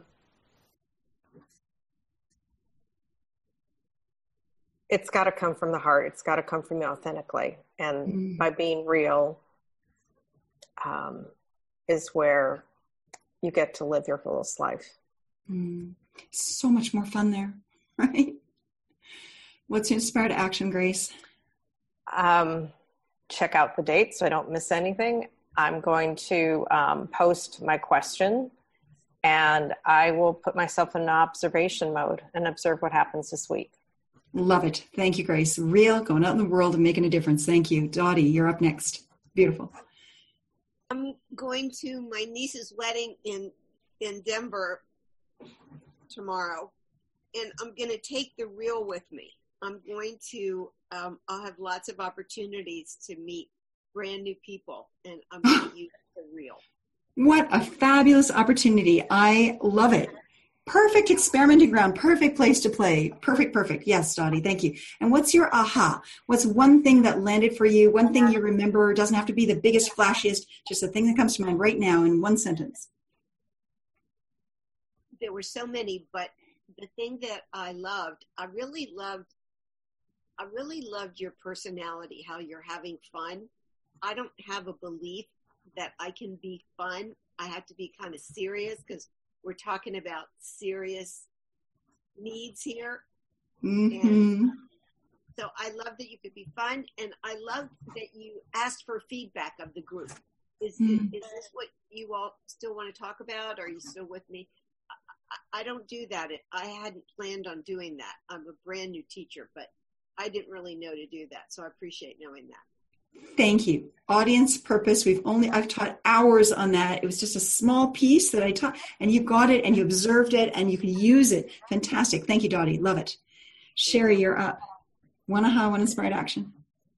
it's got to come from the heart. It's got to come from you authentically. And mm. by being real um, is where you get to live your fullest life. Mm. So much more fun there, right? What's your inspired action, Grace? Um, check out the date so I don't miss anything. I'm going to um, post my question, and I will put myself in observation mode and observe what happens this week. Love it. Thank you, Grace. Real, going out in the world and making a difference. Thank you. Dottie, you're up next. Beautiful. I'm going to my niece's wedding in, in Denver tomorrow, and I'm going to take the real with me. I'm going to, um, I'll have lots of opportunities to meet brand new people, and I'm going to use it for real. What a fabulous opportunity. I love it. Perfect experimenting ground, perfect place to play. Perfect, perfect. Yes, Dottie, thank you. And what's your aha? What's one thing that landed for you? One thing you remember? It doesn't have to be the biggest, flashiest, just a thing that comes to mind right now in one sentence. There were so many, but the thing that I loved, I really loved, I really loved your personality, how you're having fun. I don't have a belief that I can be fun. I have to be kind of serious because we're talking about serious needs here. Mm-hmm. And so I love that you could be fun, and I love that you asked for feedback of the group. Is, mm-hmm. is, is this what you all still want to talk about? Are you still with me? I, I don't do that. I hadn't planned on doing that. I'm a brand new teacher, but I didn't really know to do that. So I appreciate knowing that. Thank you. Audience purpose. We've only, I've taught hours on that. It was just a small piece that I taught, and you got it and you observed it and you can use it. Fantastic. Thank you, Dottie. Love it. Sherry, you're up. One aha, one inspired action.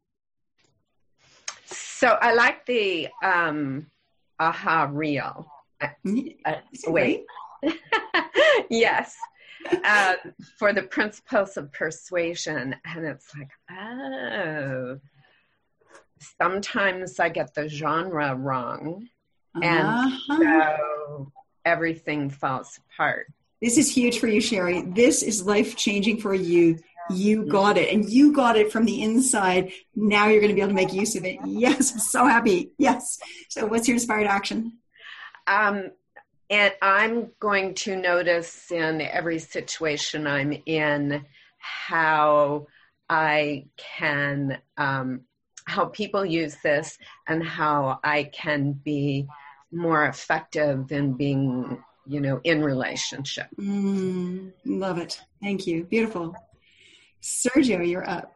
So I like the um, aha reel. Uh, wait. Yes. Uh, for the principles of persuasion. And it's like, oh, sometimes I get the genre wrong, and uh-huh. so everything falls apart. This is huge for you, Sherry. This is life-changing for you. You got it, and you got it from the inside. Now you're going to be able to make use of it. Yes, I'm so happy. Yes. So what's your inspired action? Um, and I'm going to notice in every situation I'm in how I can um, how people use this and how I can be more effective in being, you know, in relationship. Mm, love it. Thank you. Beautiful. Sergio, you're up.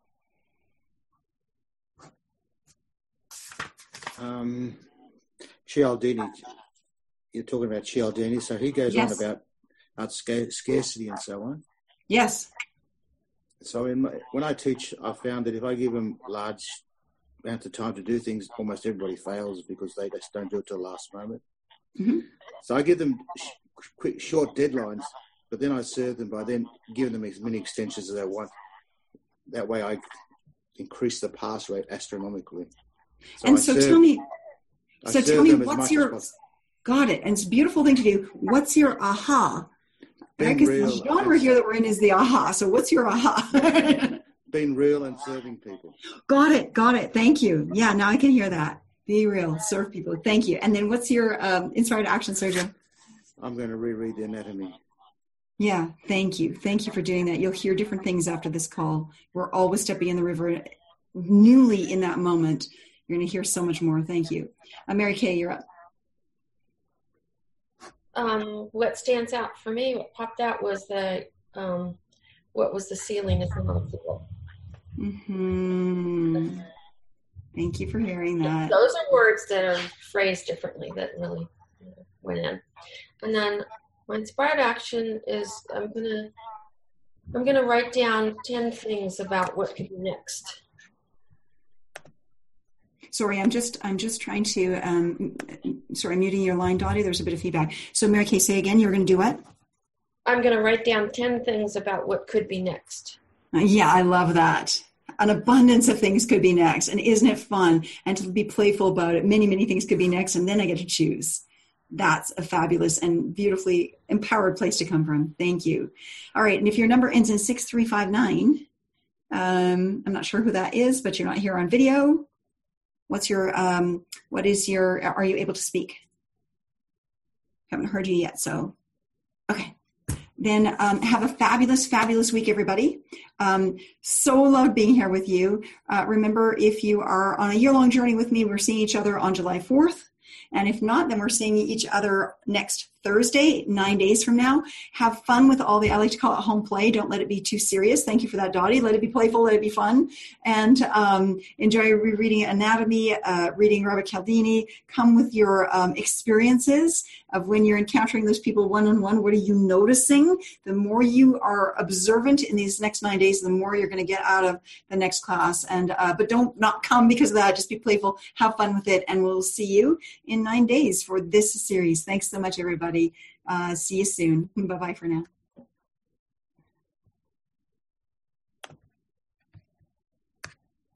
Um, Cialdini, you're talking about Cialdini, so he goes yes. on about, about scarcity and so on. Yes. So in my, when I teach, I found that if I give them large amount of time to do things, almost everybody fails because they just don't do it till the last moment. Mm-hmm. So I give them sh- quick, short deadlines, but then I serve them by then giving them as many extensions as they want. That way I increase the pass rate astronomically. So and I so serve, tell me, I so tell me what's your, got it, and it's a beautiful thing to do. What's your aha? Because right? the genre here that we're in is the aha. So what's your aha? Being real and serving people. Got it. Got it. Thank you. Yeah, now I can hear that. Be real. Serve people. Thank you. And then what's your um, inspired action, Sergio? I'm going to reread the anatomy. Yeah. Thank you. Thank you for doing that. You'll hear different things after this call. We're always stepping in the river newly in that moment. You're going to hear so much more. Thank you. Uh, Mary Kay, you're up. Um, what stands out for me, what popped out was the, um, what was the ceiling is not the floor. Mm-hmm. Thank you for hearing that. Those are words that are phrased differently that really went in. And then my inspired action is I'm gonna I'm gonna write down ten things about what could be next. Sorry, I'm just I'm just trying to um, sorry, I'm muting your line, Dottie. There's a bit of feedback. So Mary Kay, say again. You're going to do what? I'm going to write down ten things about what could be next. Uh, yeah, I love that. An abundance of things could be next, and isn't it fun? And to be playful about it. Many, many things could be next, and then I get to choose. That's a fabulous and beautifully empowered place to come from. Thank you. All right, and if your number ends in six three five nine, um, I'm not sure who that is, but you're not here on video. What's your, um, what is your, are you able to speak? Haven't heard you yet, so, okay. Then um, have a fabulous, fabulous week, everybody. Um, so loved being here with you. Uh, remember, if you are on a year-long journey with me, we're seeing each other on July fourth. And if not, then we're seeing each other next Thursday, nine days from now. Have fun with all the, I like to call it home play. Don't let it be too serious. Thank you for that, Dottie. Let it be playful, let it be fun. And um, enjoy rereading Anatomy, uh, reading Robert Cialdini. Come with your um, experiences of when you're encountering those people one-on-one. What are you noticing? The more you are observant in these next nine days, the more you're going to get out of the next class. And uh, but don't not come because of that. Just be playful. Have fun with it. And we'll see you in nine days for this series. Thanks so much, everybody. Uh, see you soon. Bye-bye for now.